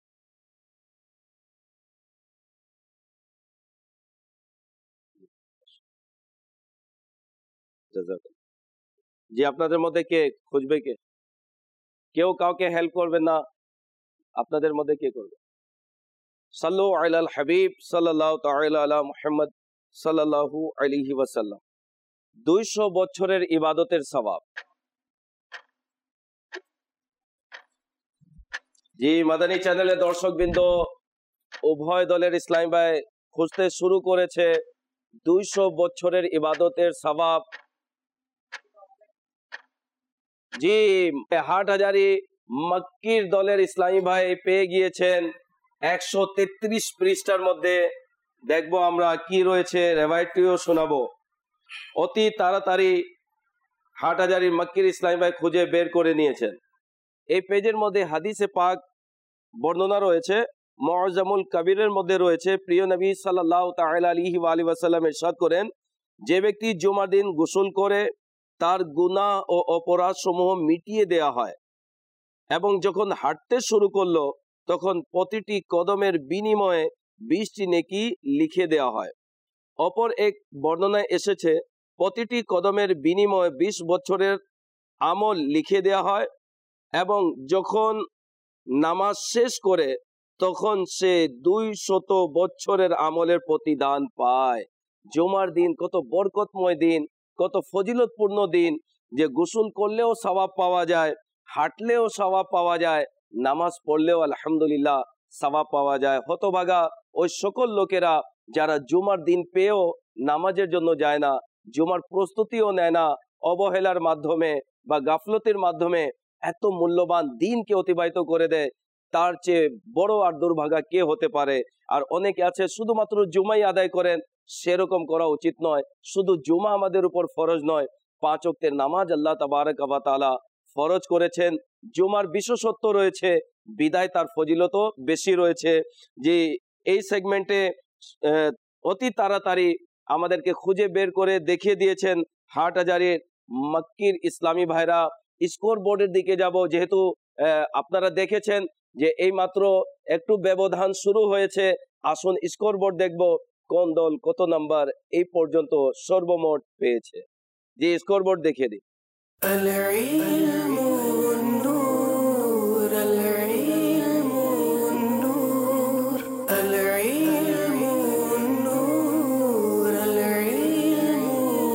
জি, আপনাদের মধ্যে কে খুঁজবে? কেউ কাউকে হেল্প করবে না? আপনাদের মধ্যে কে করবে? সাল্লু আলাল হাবিব সাল্লাল্লাহু তাআলা আলা মুহাম্মদ সাল্লাল্লাহু আলাইহি ওয়াসাল্লাম। 200 বছরের ইবাদতের সওয়াব। জি, মাদানী চ্যানেলের দর্শকবৃন্দ, উভয় দলের ইসলামী ভাই খুঁজতে শুরু করেছে 200 বছরের ইবাদতের সওয়াব। জি, হাটহাজারি মক্কির দলের ইসলামী ভাই পেয়ে গিয়েছেন 133 পৃষ্ঠার মধ্যে। দেখবো আমরা কি রয়েছে, রেভাইটিও শোনাবো। অতি তাড়াতাড়ি হাটহাজারি মক্কির ইসলামী ভাই খুঁজে বের করে নিয়েছেন। এই পেজের মধ্যে হাদিসে পাক বর্ণনা রয়েছে। মুআজ্জামুল কবিরের মধ্যে রয়েছে, প্রিয় নবী সাল্লাল্লাহু তাআলা আলাইহি ওয়া আলিহি ওয়াসাল্লাম ইরশাদ করেন, যে ব্যক্তি জুমার দিন গোসল করে তার গুনাহ ও অপরাধ সমূহ মিটিয়ে দেয়া হয় এবং যখন হাঁটতে শুরু করলো তখন প্রতিটি কদমের বিনিময়ে 20টি নেকি লিখে দেওয়া হয়। অপর এক বর্ণনায় এসেছে, প্রতিটি কদমের বিনিময়ে 20 বছরের আমল লিখে দেওয়া হয় এবং যখন নামাজ শেষ করে তখন সে 200 বছরের আমলের প্রতিদান পায়। জুমার দিন কত বরকতময় দিন, কত ফজিলতপূর্ণ দিন, যে গোসল করলেও সওয়াব পাওয়া যায়, হাঁটলেও সওয়াব পাওয়া যায়, নামাজ পড়লেও আলহামদুলিল্লাহ সওয়াব পাওয়া যায়। হতভাগা ওই সকল লোকেরা যারা জুমার দিন পেয়েও নামাজের জন্য যায় না, জুমার প্রস্তুতিও নেয় না, অবহেলার মাধ্যমে বা গাফলতির মাধ্যমে এত মূল্যবান দিনকে অতিবাহিত করে দেয়। তার চেয়ে বড় আর দুর্ভাগা কে হতে পারে? আর অনেকে আছে শুধুমাত্র জুমাই আদায় করেন, সেরকম করা উচিত নয়। শুধু জুমা আমাদের উপর ফরজ নয়, 5 ওয়াক্তের নামাজ আল্লাহ তাবারক ওয়া তাআলা ফরজ করেছেন। জুমার বিশেষত্ব রয়েছে, বিদায় তার ফজিলতও বেশি রয়েছে। যে এই সেগমেন্টে অতি তাড়াতাড়ি আমাদেরকে খুঁজে বের করে দেখিয়ে দিয়েছেন হাটহাজারির মক্কির ইসলামী ভাইরা। স্কোর বোর্ডের দিকে যাব, যেহেতু আপনারা দেখেছেন যে এই মাত্র একটু ব্যবধান শুরু হয়েছে। আসুন স্কোর বোর্ড দেখব কোন দল কত নাম্বার এই পর্যন্ত সর্বমোট পেয়েছে। যে স্কোর বোর্ড দেখিয়ে দিই। العلم والنور العلم والنور العلم والنور العلم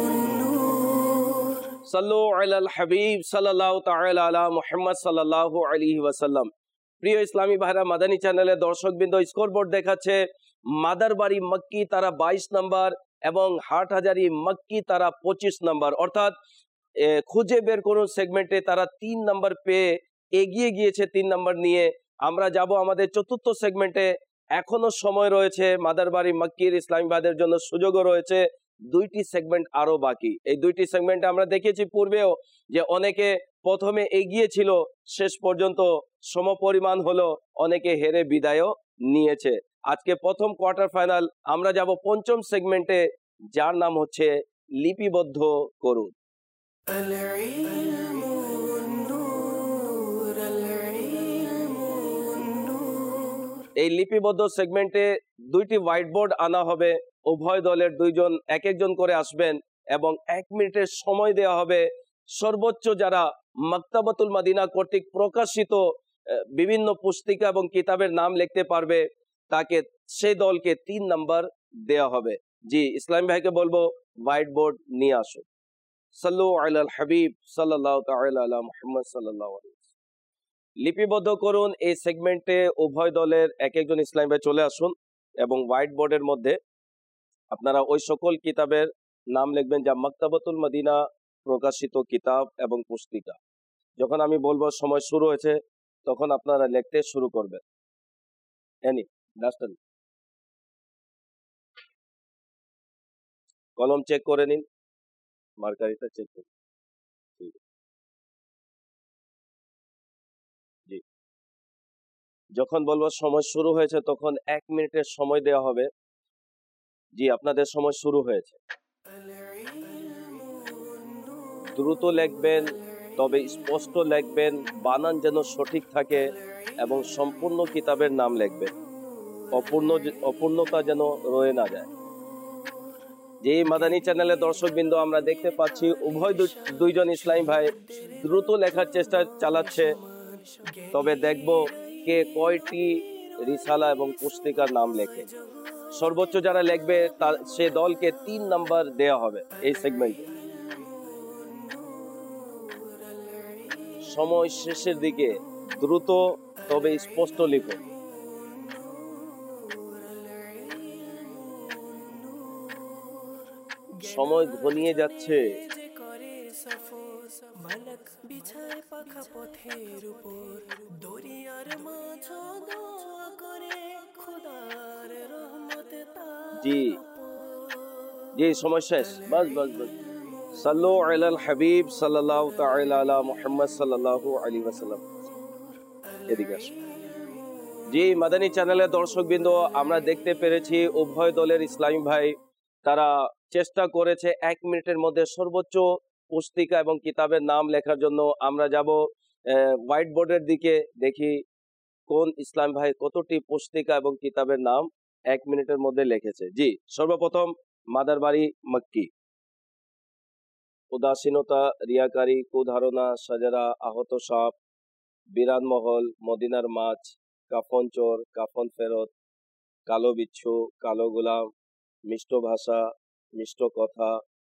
والنور সাল্লু আলাল হাবিব সাল্লাল্লাহু তাআলা আলা মুহাম্মদ সাল্লাল্লাহু আলাইহি ওয়াসাল্লাম। প্রিয় ইসলামী ভাইরা, মাদানী চ্যানেলের দর্শকবৃন্দ, স্কোর বোর্ড দেখাচ্ছে মাদারবাড়ি মক্কি তারা 22 নাম্বার এবং হাটহাজারি মক্কি তারা 25 নম্বর। অর্থাৎ খুঁজে বের করুন সেগমেন্টে তারা 3 নম্বর পেয়ে এগিয়ে গিয়েছে 3 নম্বর নিয়ে। আমরা যাব আমাদের চতুর্থ সেগমেন্টে। এখনো সময় রয়েছে, মাদারবাড়ি মক্কির ইসলামাবাদের জন্য সুযোগও রয়েছে। 2টি সেগমেন্ট আরো বাকি। এই 2টি সেগমেন্টে আমরা দেখেছি পূর্বেও যে অনেকে প্রথমে এগিয়ে ছিল, শেষ পর্যন্ত সমপরিমাণ হলো, অনেকে হেরে বিদায়ও নিয়েছে। আজকে প্রথম কোয়ার্টার ফাইনাল। আমরা যাব পঞ্চম সেগমেন্টে, যার নাম হচ্ছে লিপিবদ্ধ করুন। العلم النور العلم النور। এই লিপিবদ্ধ সেগমেন্টে 2টি হোয়াইট বোর্ড আনা হবে। উভয় দলের 2 জন এক একজন করে আসবেন এবং 1 মিনিটের সময় দেওয়া হবে। সর্বোচ্চ যারা মাকতাবাতুল মদিনা কর্তৃক প্রকাশিত বিভিন্ন পুস্তিকা এবং কিতাবের নাম লিখতে পারবে তাকে, সেই দলকে 3 নাম্বার দেওয়া হবে। জি, ইসলাম ভাইকে বলবো হোয়াইট বোর্ড নিয়ে আসুন। সাল্লু আলাল হাবিব সাল্লাল্লাহু তাআলা আলা মুহাম্মদ সাল্লাল্লাহু আলাইহি ওয়াসাল্লাম। লিপিবদ্ধ করুন। এই সেগমেন্টে উভয় দলের এক একজন ইসলাম ভাই চলে আসুন এবং হোয়াইট বোর্ডের মধ্যে আপনারা ওই সকল কিতাবের নাম লিখবেন যা মাকতাবাতুল মদিনা প্রকাশিত কিতাব এবং পুস্তিকা। যখন আমি বলবো সময় শুরু হয়েছে তখন আপনারা লিখতে শুরু করবেন। এনি ডাস্টার কলম চেক করে নিন, মার্কারিটা চেক করুন। জি, যখন বলবো সময় শুরু হয়েছে তখন 1 মিনিটের সময় দেওয়া হবে। জি, আপনাদের সময় শুরু হয়েছে। দ্রুত লিখবেন, তবে স্পষ্ট লিখবেন, বানান যেন সঠিক থাকে এবং সম্পূর্ণ কিতাবের নাম লিখবেন, অপূর্ণতা যেন রয়ে না যায়। যে মাদানী চ্যানেলের দর্শকবৃন্দ আমরা দেখতে পাচ্ছি উভয় 2 জন ইসলাম ভাই দ্রুত লেখার চেষ্টা চালাচ্ছে। তবে দেখব কে কয়টি রিসালা এবং পুস্তিকার নাম লেখে। সর্বোচ্চ যারা লিখবে তার সে দলকে 3 নাম্বার দেওয়া হবে এই সেগমেন্টে। সময় শেষের দিকে, দ্রুত তবে স্পষ্ট লিখুন। সময় ঘনিয়ে যাচ্ছে। মালক বিছায় পাখা পথের উপর, দরিয়ার মাছ দোয়া করে খোদার রহমতে জি জি, সময় শেষ। বাস বাস বাস। সাল্লু আলাল হাবিব সাল্লাল্লাহু তাআলা আলা মুহাম্মদ সাল্লাল্লাহু আলাইহি ওয়াসাল্লাম। এদিকে আসুন। জি, মাদানী চ্যানেলের দর্শকবৃন্দ আমরা দেখতে পেরেছি উভয় দলের ইসলামী ভাই তারা চেষ্টা করেছে 1 মিনিটের মধ্যে সর্বোচ্চ পুস্তিকা এবং কিতাবের নাম লেখার জন্য। আমরা যাব হোয়াইট বোর্ডের দিকে, দেখি কোন ইসলাম ভাই কতটি পুস্তিকা এবং কিতাবের নাম 1 মিনিটের মধ্যে লিখেছে। জি, সর্বপ্রথম মাদারবাড়ি মক্কি। উদাসীনতা, রিয়াকারী, কুধারণা, সাজারা, আহত সাপ, বিরানমহল, মদিনার মাছ, কাফন চোর, কাফন ফেরত, কালো বিচ্ছু, কালো গোলাম, মিষ্ট ভাষা, মিষ্ট কথা,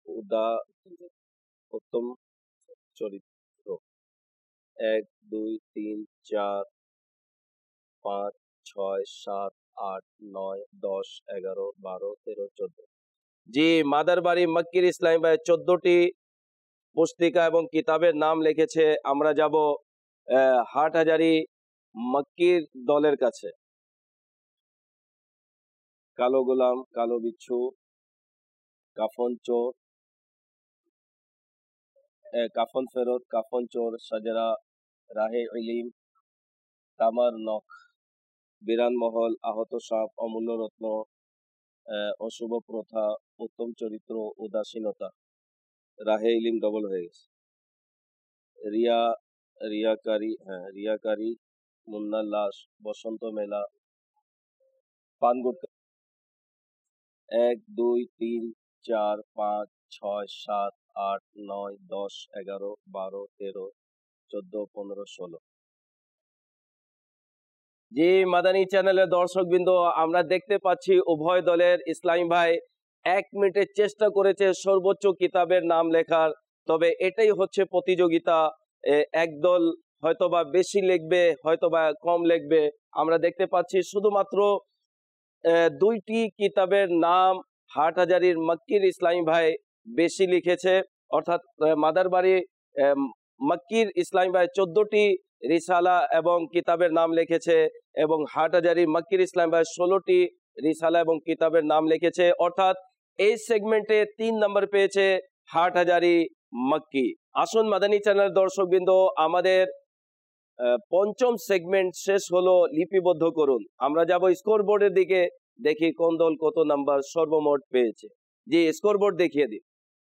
উত্তম চরিত্র। 1 2 3 4 5 6 7 8 9 10 11 12 13 14। জি, মাদারবাড়ি মক্কির ইসলাম ভাই 14টি পুস্তিকা এবং কিতাবের নাম লিখেছে। আমরা যাব হাটহাজারি মক্কির দলের কাছে। কালো গোলাম, কালো বিচ্ছু, কাফন চোর, কাফন ফেরত, কাফন চোর, সাজারা, রাহে ইলিম, তামার নখ, বিরানমহল, আহত সাপ, অমূল্য রত্ন, অশুভ প্রথা, উত্তম চরিত্র, উদাসীনতা, রাহে ইলিম ডবল হয়ে গেছে, রিয়াকারী, মুন্নার লাশ, বসন্ত মেলা, পান গুটকা। 1 2 3 4 5 6 7 8 9 10 11 12 13 14 15 16। জি, মাদানী চ্যানেলের দর্শকবৃন্দ আমরা দেখতে পাচ্ছি উভয় দলের ইসলামী ভাই 1 মিনিটের চেষ্টা করেছে সর্বোচ্চ কিতাবের নাম লেখার। তবে এটাই হচ্ছে প্রতিযোগিতা। এক দল হয়তোবা বেশি লিখবে, হয়তোবা কম লিখবে। আমরা দেখতে পাচ্ছি শুধুমাত্র 2টি কিতাবের নাম হাটহাজারীর মক্কির ইসলামী ভাই বেশি লিখেছে, অর্থাৎ মাদারবাড়ি মক্কির ইসলামী ভাই 14টি রিসালা এবং কিতাবের নাম লিখেছে, এবং হাটহাজারী মক্কির ইসলামী ভাই 16টি রিসালা এবং কিতাবের নাম লিখেছে। অর্থাৎ এই সেগমেন্টে 3 নম্বর পেয়েছে হাটহাজারী মক্কি। আসুন মাদানী চ্যানেল দর্শকবৃন্দ, আমাদের পঞ্চম সেগমেন্ট শেষ হলো, লিপিবদ্ধ করুন। আমরা যাব স্কোর বোর্ডের দিকে, দেখি কোন দল কত নাম্বার সর্বমোট পেয়েছে। জি, স্কোর বোর্ড দেখিয়ে দিন।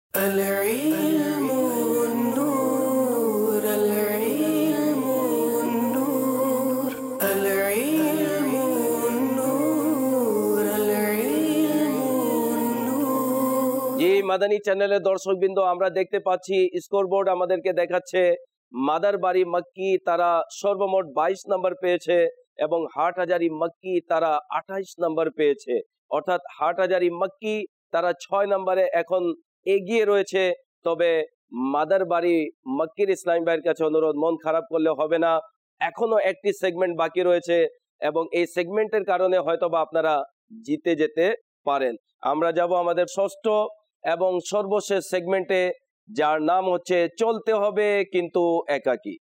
জি মাদানী চ্যানেলের দর্শকবৃন্দ, আমরা দেখতে পাচ্ছি স্কোর বোর্ড আমাদেরকে দেখাচ্ছে মাদারবাড়ি মক্কি তারা সর্বমোট 22 নম্বর পেয়েছে এবং হাটহাজারী মক্কি তারা 28 নম্বর পেয়েছে। অর্থাৎ হাটহাজারী মক্কি তারা 6 নম্বরে এখন এগিয়ে রয়েছে। তবে মাদারবাড়ি মক্কির ইসলামী ভাইয়ের কাছে অনুরোধ, মন খারাপ করলে হবে না, এখনো একটি সেগমেন্ট বাকি রয়েছে এবং এই সেগমেন্টের কারণে হয়তোবা আপনারা জিতে যেতে পারেন। আমরা যাব আমাদের ষষ্ঠ এবং সর্বশেষ সেগমেন্টে, যার নাম হচ্ছে চলতে হবে কিন্তু একাকী।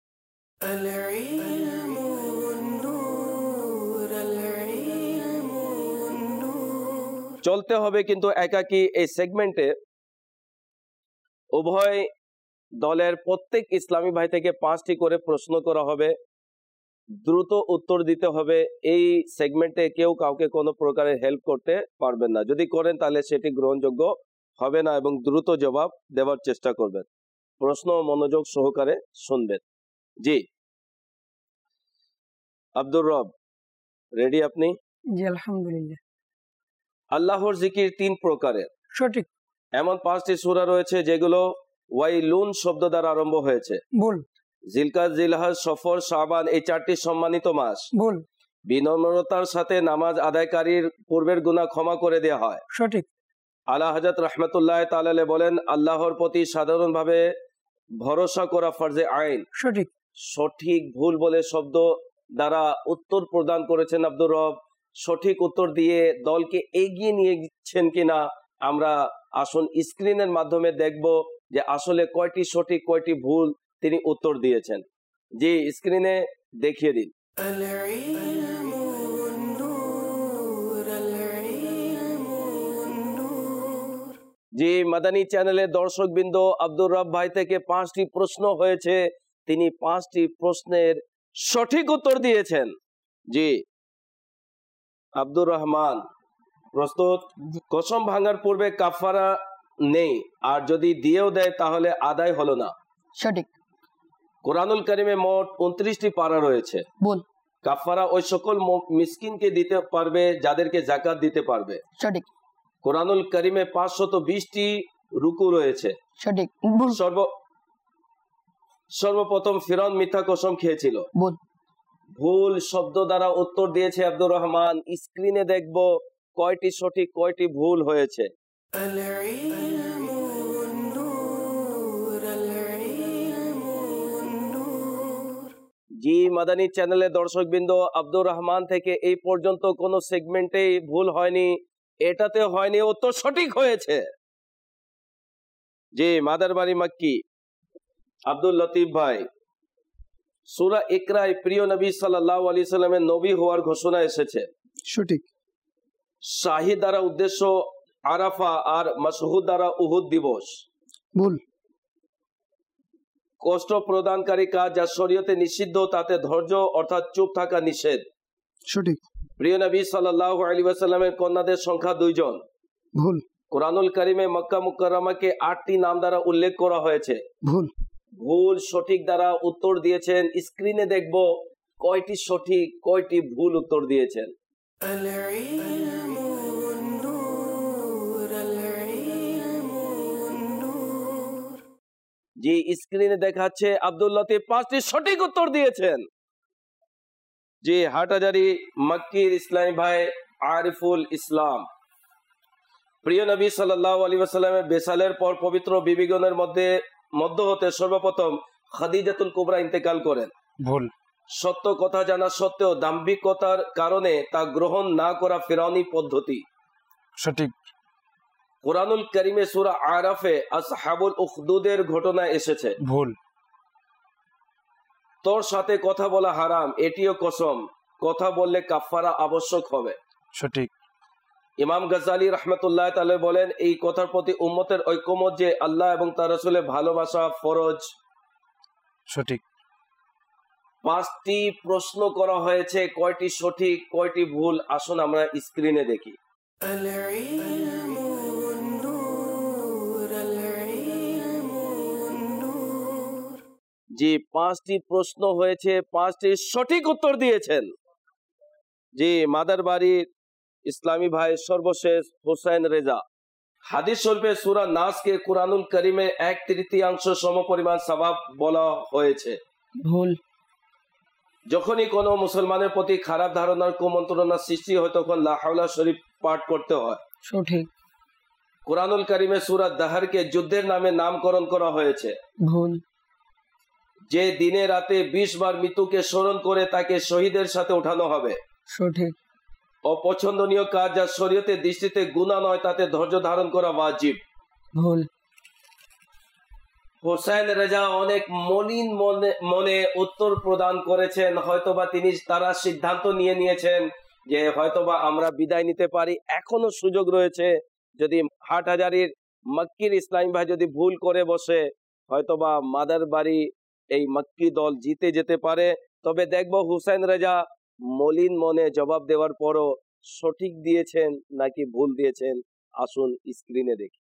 চলতে হবে কিন্তু একাকী এই সেগমেন্টে উভয় দলের প্রত্যেক ইসলামী ভাই থেকে 5টি করে প্রশ্ন করা হবে, দ্রুত উত্তর দিতে হবে। এই সেগমেন্টে কেউ কাউকে কোনো প্রকারের হেল্প করতে পারবেন না, যদি করেন তাহলে সেটি গ্রহণযোগ্য হবে না এবং দ্রুত জবাব দেওয়ার চেষ্টা করবেন। প্রশ্ন মনোযোগ সহকারে শুনবেন। জি আব্দুর রব, রেডি আপনি? জি আলহামদুলিল্লাহ। আল্লাহর জিকির 3 প্রকারের, সঠিক। এমন 5টি সূরা রয়েছে যেগুলো ওয়াইলুন শব্দ দ্বারা আরম্ভ হয়েছে। ভুল। জিলকাদ, জিলহজ, সফর, শাবান এই 4টি সম্মানিত মাস। ভুল। বিনম্রতার সাথে নামাজ আদায়কারীর পূর্বের গুনাহ ক্ষমা করে দেওয়া হয়। সঠিক। আলা হযরত রাহমাতুল্লাহ তাআলা বলেন, আল্লাহর প্রতি সাধারণভাবে ভরসা করা ফরজে আইন। সঠিক। সঠিক ভুল বলে শব্দ দ্বারা উত্তর প্রদান করেছেন আব্দুর রব। সঠিক উত্তর দিয়ে দলকে এগিয়ে নিয়ে গেছেন কিনা আমরা আসুন স্ক্রিনের মাধ্যমে দেখব যে আসলে কয়টি সঠিক কয়টি ভুল তিনি উত্তর দিয়েছেন। জি স্ক্রিনে দেখিয়ে দিন। জি মাদানী চ্যানেলের দর্শকবৃন্দ, আব্দুর রব ভাই থেকে 5টি প্রশ্ন হয়েছে, তিনি 5টি প্রশ্নের সঠিক উত্তর দিয়েছেন। জি আব্দুর রহমান প্রস্তুত? কসম ভাঙার পূর্বে কাফারা নেই, আর যদি দিয়েও দেয় তাহলে আদায় হলো না। সঠিক। কোরআনুল কারিমে মোট 29টি পারা রয়েছে। ভুল। কাফারা ওই সকল মিসকিনকে দিতে পারবে যাদেরকে যাকাত দিতে পারবে। সঠিক। কোরআনুল কারিমে 520টি রুকু রয়েছে। সঠিক। ভুল। সর্বপ্রথম ফিরআউন মিথ্যা কসম খেয়েছিল। ভুল। ভুল শব্দ দ্বারা উত্তর দিয়েছে আব্দুর রহমান। স্ক্রিনে দেখব কয়টি সঠিক কয়টি ভুল হয়েছে। জি মাদানী চ্যানেলের দর্শকবৃন্দ, আব্দুর রহমান থেকে এই পর্যন্ত কোনো সেগমেন্টেই ভুল হয়নি, এটাতে হয়নি, উত্তর সঠিক হয়েছে। জি মাদারবাড়ি মক্কি আব্দুল লতিফ ভাই, সূরা ইকরায় প্রিয় নবী সাল্লাল্লাহু আলাইহি সাল্লামের নবী হওয়ার ঘোষণা এসেছে। সঠিক। শাহিদ দ্বারা উদ্দেশ্য আরাফা আর মাশহুদ দ্বারা উহুদ দিবস। ভুল। কষ্ট প্রদানকারী কাজ যা শরীয়তে নিষিদ্ধ তাতে ধৈর্য অর্থাৎ চুপ থাকা নিষেধ। সঠিক। প্রিয় নবী সাল্লাল্লাহু আলাইহি ওয়াসাল্লামের কন্যাদের সংখ্যা 2 জন। ভুল। কোরআনুল কারিমে মক্কা মুকাররমাকে 8টি নাম দ্বারা উল্লেখ করা হয়েছে। ভুল। ভুল সঠিক দ্বারা উত্তর দিয়েছেন। স্ক্রিনে দেখব কয়টি সঠিক কয়টি ভুল উত্তর দিয়েছেন। জি স্ক্রিনে দেখাচ্ছে আব্দুল লতিফ 5টি সঠিক উত্তর দিয়েছেন। জি হাটহাজারী মক্কির ইসলামী ভাই আরিফুল ইসলাম, প্রিয় নবী সাল্লাল্লাহু আলাইহি ওয়াসাল্লামের বেসালের পর পবিত্র বিবিগণের মধ্য হতে সর্বপ্রথম খাদিজাতুল কুবরা ইন্তেকাল করেন। ভুল। সত্য কথা জানা সত্ত্বেও দাম্ভিকতার কারণে তা গ্রহণ না করা ফিরআউনি পদ্ধতি। সঠিক। কুরআনুল কারীমে সূরা আরাফে আসহাবুল উখদুদের ঘটনা এসেছে। ভুল। তোর সাথে কথা বলা হারাম, এটিও কসম, কথা বললে কাফারা আবশ্যক হবে। সঠিক। ইমাম গাজ্জালী রাহমাতুল্লাহ তাআলা বলেন, এই কথার প্রতি উম্মতের ঐকমত যে আল্লাহ এবং তার রাসূলের ভালোবাসা ফরজ। সঠিক। 5টি প্রশ্ন করা হয়েছে, কয়টি সঠিক কয়টি ভুল আসুন আমরা স্ক্রিনে দেখি। জি, 5টি প্রশ্ন হয়েছে, 5টি সঠিক উত্তর দিয়েছেন। জি, মাদারবাড়ির ইসলামী ভাই সর্বশেষ হোসেন রেজা। হাদিস শরীফে সূরা নাসকে কুরআনুল কারীমে 1/3 সমপরিমাণ সওয়াব বলা হয়েছে। ভুল। যখনই কোনো মুসলমানের প্রতি খারাপ ধারণার কুমন্ত্রণা সৃষ্টি হয় তখন লা হাওলা শরীফ পাঠ করতে হয়। সঠিক। কুরআনুল কারীমে সূরা দাহরকে যুদ্ধের নামে নামকরণ করা হয়েছে। ভুল। যে দিনে রাতে 20 বার মৃত্যুকে স্মরণ করে তাকে শহীদের সাথে উঠানো হবে। সঠিক। অপছন্দনীয় কাজ যা শরীয়তের দৃষ্টিতে গুনাহ নয় তাতে ধৈর্য ধারণ করা ওয়াজিব। ভুল। হোসেন রেজা অনেক মলিন মনে উত্তর প্রদান করেছেন। হয়তোবা তিনি তারা সিদ্ধান্ত নিয়েছেন যে হয়তোবা আমরা বিদায় নিতে পারি, এখনো সুযোগ রয়েছে। যদি হাটহাজারীর মক্কির ইসলাম ভাই যদি ভুল করে বসে হয়তোবা মাদারবাড়ি এই মক্কি দল জিতে যেতে পারে। তবে দেখবো হোসেন রেজা মলিন মনে জবাব দেওয়ার পরও সঠিক দিয়েছেন নাকি ভুল দিয়েছেন, আসুন স্ক্রিনে দেখি।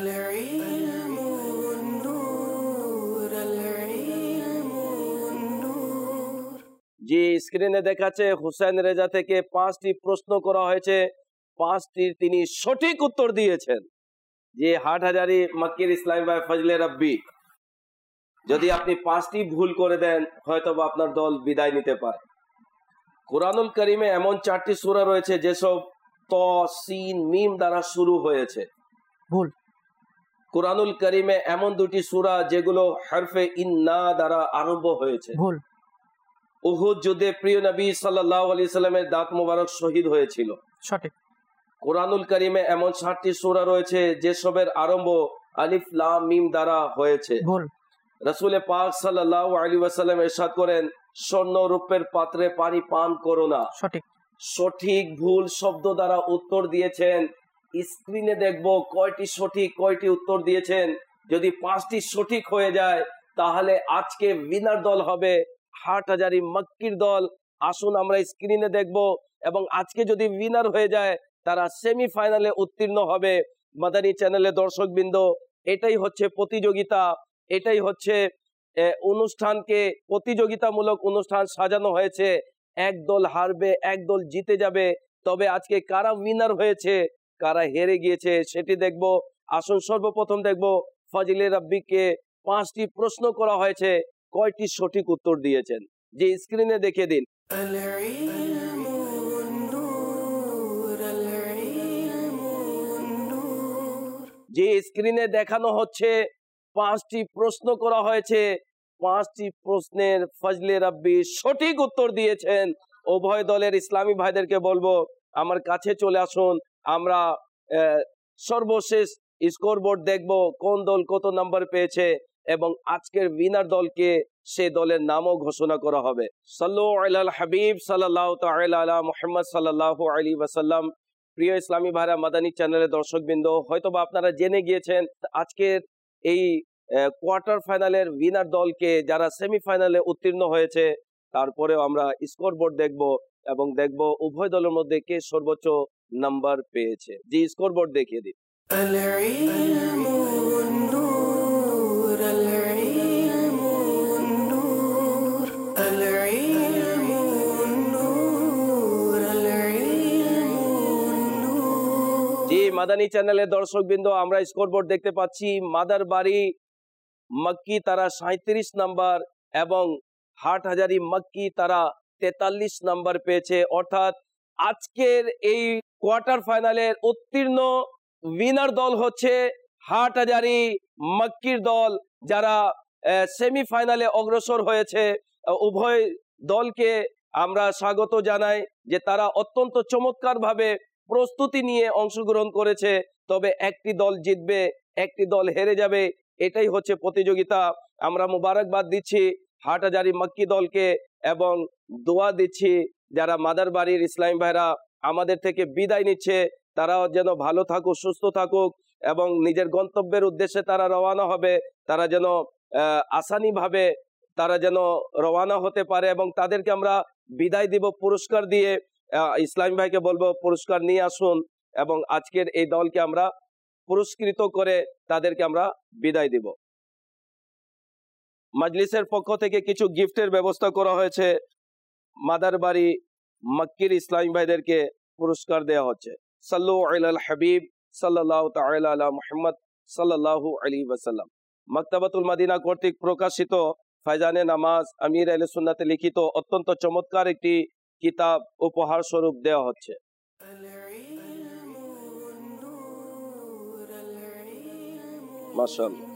যে স্ক্রিনে দেখাচ্ছে হোসেন রেজা থেকে 5টি প্রশ্ন করা হয়েছে, 5টির তিনি সঠিক উত্তর দিয়েছেন। যে হাটহাজারী মক্কির ইসলাম ভাই ফজলে রাব্বি, যদি আপনি 5টি ভুল করে দেন হয়তোবা আপনার দল বিদায় নিতে পারে। কুরআনুল কারীমে এমন 4টি সূরা রয়েছে যেসব ত, সিন, মিম দ্বারা শুরু হয়েছে। ভুল। কুরআনুল কারীমে এমন 2টি সূরা যেগুলো হরফে ইন্না দ্বারা আরম্ভ হয়েছে। ভুল। উহুদ যুদ্ধে প্রিয় নবী সাল্লাল্লাহু আলাইহি সাল্লামের দাঁত মোবারক শহীদ হয়েছিল। সঠিক। কুরআনুল কারীমে এমন 7টি সূরা রয়েছে যেসবের আরম্ভ আলিফ লাম মিম দ্বারা হয়েছে। ভুল। রাসূল পাক সাল্লাল্লাহু আলাইহি ওয়াসাল্লাম ইরশাদ করেন, স্বর্ণ রূপের পাত্রে পানি পান করো না। সঠিক। সঠিক ভুল শব্দ দ্বারা উত্তর দিয়েছেন। স্ক্রিনে দেখব কয়টি সঠিক কয়টি উত্তর দিয়েছেন। যদি 5টি সঠিক হয়ে যায় তাহলে আজকে উইনার দল হবে হাটহাজারী মক্কির দল। আসুন আমরা স্ক্রিনে দেখব, এবং আজকে যদি উইনার হয়ে যায় তারা সেমিফাইনালে উত্তীর্ণ হবে। মাদানী চ্যানেলের দর্শকবৃন্দ, এটাই হচ্ছে প্রতিযোগিতা, এটাই হচ্ছে অনুষ্ঠানকে প্রতিযোগিতামূলক অনুষ্ঠান সাজানো হয়েছে। এক দল হারবে, এক দল জিতে যাবে। তবে আজকে কারা উইনার হয়েছে কারা হেরে গিয়েছে সেটি দেখব। আসুন সর্বপ্রথম দেখব ফজলে রাব্বিকে 5টি প্রশ্ন করা হয়েছে, কয়টি সঠিক উত্তর দিয়েছেন। যে স্ক্রিনে দেখে দিন। যে স্ক্রিনে দেখানো হচ্ছে 5টি প্রশ্ন করা হয়েছে, 5টি প্রশ্নের ফজলে রাব্বি সঠিক উত্তর দিয়েছেন। উভয় দলের ইসলামী ভাইদেরকে বলবো আমার কাছে চলে আসুন, আমরা সর্বশেষ স্কোরবোর্ড দেখব কোন দল কত নাম্বার পেয়েছে এবং আজকের উইনার দলকে সে দলের নামও ঘোষণা করা হবে। সাল্লু আলাল হাবিব সাল্লাল্লাহু তাআলা আলা মুহাম্মদ সাল্লাল্লাহু আলাইহি ওয়াসাল্লাম। প্রিয় ইসলামী ভাইরা, মাদানী চ্যানেলের দর্শকবৃন্দ, হয়তোবা আপনারা জেনে গিয়েছেন আজকের এই কোয়ার্টার ফাইনালের উইনার দলকে যারা সেমিফাইনালে উত্তীর্ণ হয়েছে। তারপরেও আমরা স্কোরবোর্ড দেখব এবং দেখব উভয় দলের মধ্যে কে সর্বোচ্চ নাম্বার পেয়েছে। যে স্কোরবোর্ড দেখিয়ে দিন। মাদানী চ্যানেলের দর্শকবৃন্দ, আমরা স্কোরবোর্ড দেখতে পাচ্ছি মাদারবাড়ি মক্কি তারা 37 নাম্বার এবং হাটহাজারী মক্কি তারা 43 নাম্বার পেয়েছে। অর্থাৎ আজকের এই কোয়ার্টার ফাইনালের উত্তীর্ণ উইনার দল হচ্ছে হাটহাজারী মক্কির দল, যারা সেমিফাইনালে অগ্রসর হয়েছে। উভয় দলকে আমরা স্বাগত জানাই যে তারা অত্যন্ত চমৎকার ভাবে প্রস্তুতি নিয়ে অংশগ্রহণ করেছে, তবে একটি দল জিতবে, একটি দল হেরে যাবে, এটাই হচ্ছে প্রতিযোগিতা। আমরা মুবারকবাদ দিচ্ছি হাটহাজারী মক্কি দলকে এবং দোয়া দিচ্ছি যারা মাদার বাড়ির ইসলাম ভাইরা আমাদের থেকে বিদায় নিচ্ছে, তারাও যেন ভালো থাকুক, সুস্থ থাকুক এবং নিজের গন্তব্যের উদ্দেশ্যে তারা রওনা হবে, তারা যেন আসানিভাবে তারা যেন রওনা হতে পারে এবং তাদেরকে আমরা বিদায় দিব পুরস্কার দিয়ে। ইসলাম ভাইকে বলবো পুরস্কার নিয়ে আসুন এবং আজকের এই দলকে আমরা পুরস্কৃত করে তাদেরকে আমরা বিদায় দিব। মাজলিসের পক্ষ থেকে কিছু গিফটের ব্যবস্থা করা হয়েছে, মাদার বাড়ি মক্কির ইসলাম ভাইদেরকে পুরস্কার দেওয়া হচ্ছে। সাল্লু আলাল হাবিব সাল্লাল্লাহু তাআলা আলা মুহাম্মদ সাল্লাল্লাহু আলাইহি ওয়াসাল্লাম। মাকতাবাতুল মদিনা কর্তৃক প্রকাশিত ফায়জানে নামাজ আমির আহলে সুন্নাতে লিখিত অত্যন্ত চমৎকার একটি কিতাব উপহার স্বরূপ দেওয়া হচ্ছে। মাশাআল্লাহ।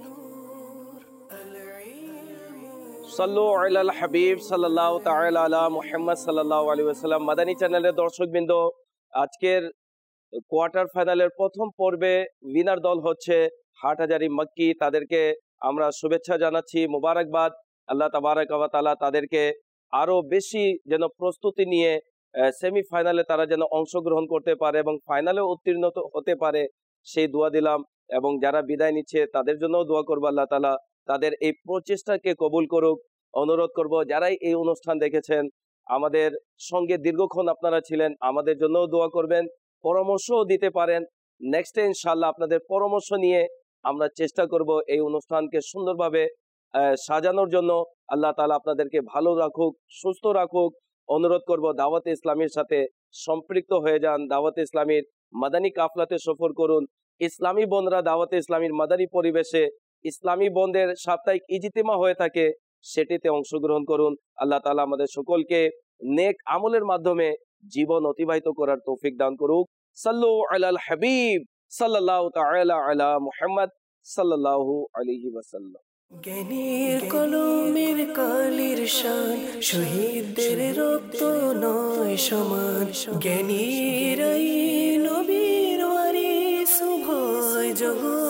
সাল্লু আলাল হাবিব সাল্লাল্লাহু তাআলা আলা মুহাম্মদ সাল্লাল্লাহু আলাইহি ওয়াসাল্লাম। মাদানী চ্যানেলের দর্শকবৃন্দ, আজকের কোয়ার্টার ফাইনালের প্রথম পর্বে উইনার দল হচ্ছে হাটহাজারী মক্কি। তাদেরকে আমরা শুভেচ্ছা জানাচ্ছি, মোবারকবাদ। আল্লাহ তাবারাক ওয়া তাআলা তাদেরকে আরো বেশি যেন প্রস্তুতি নিয়ে সেমিফাইনালে তারা যেন অংশগ্রহণ করতে পারে এবং ফাইনালে উত্তীর্ণ হতে পারে, সেই দোয়া দিলাম। এবং যারা বিদায় নিচ্ছে তাদের জন্য দোয়া করবো, আল্লাহ তাআলা তাদের এই প্রচেষ্টাকে কবুল করুক। অনুরোধ করব যারাই এই অনুষ্ঠান দেখেছেন, আমাদের সঙ্গে দীর্ঘক্ষণ আপনারা ছিলেন, আমাদের জন্য দোয়া করবেন, পরামর্শও দিতে পারেন। নেক্সটে ইনশাআল্লাহ আপনাদের পরামর্শ নিয়ে আমরা চেষ্টা করব এই অনুষ্ঠানকে সুন্দরভাবে সাজানোর জন্য। আল্লাহ তাআলা আপনাদেরকে ভালো রাখুক, সুস্থ রাখুক। অনুরোধ করব দাওয়াতে ইসলামীর সাথে সম্পৃক্ত হয়ে যান, দাওয়াতে ইসলামীর মাদানী কাফলাতে সফর করুন। ইসলামী বোনরা দাওয়াতে ইসলামীর মাদানী পরিবেশে ইসলামী বোনদের সাপ্তাহিক ইজতিমা হয়ে থাকে, সেটিতে অংশগ্রহণ করুন। আল্লাহ তাআলা আমাদের সকলকে নেক আমলের মাধ্যমে জীবন অতিবাহিত করার তৌফিক দান করুক। সাল্লু আলাল হাবিব সাল্লাল্লাহু তাআলা আলা মুহাম্মদ সাল্লাল্লাহু আলাইহি ওয়াসাল্লাম। জ্ঞানীর কলমের কালির শান, শহীদদের রক্ত নয় সমান। জ্ঞানীরাই নবীর ওয়ারিস, ভয় জগৎ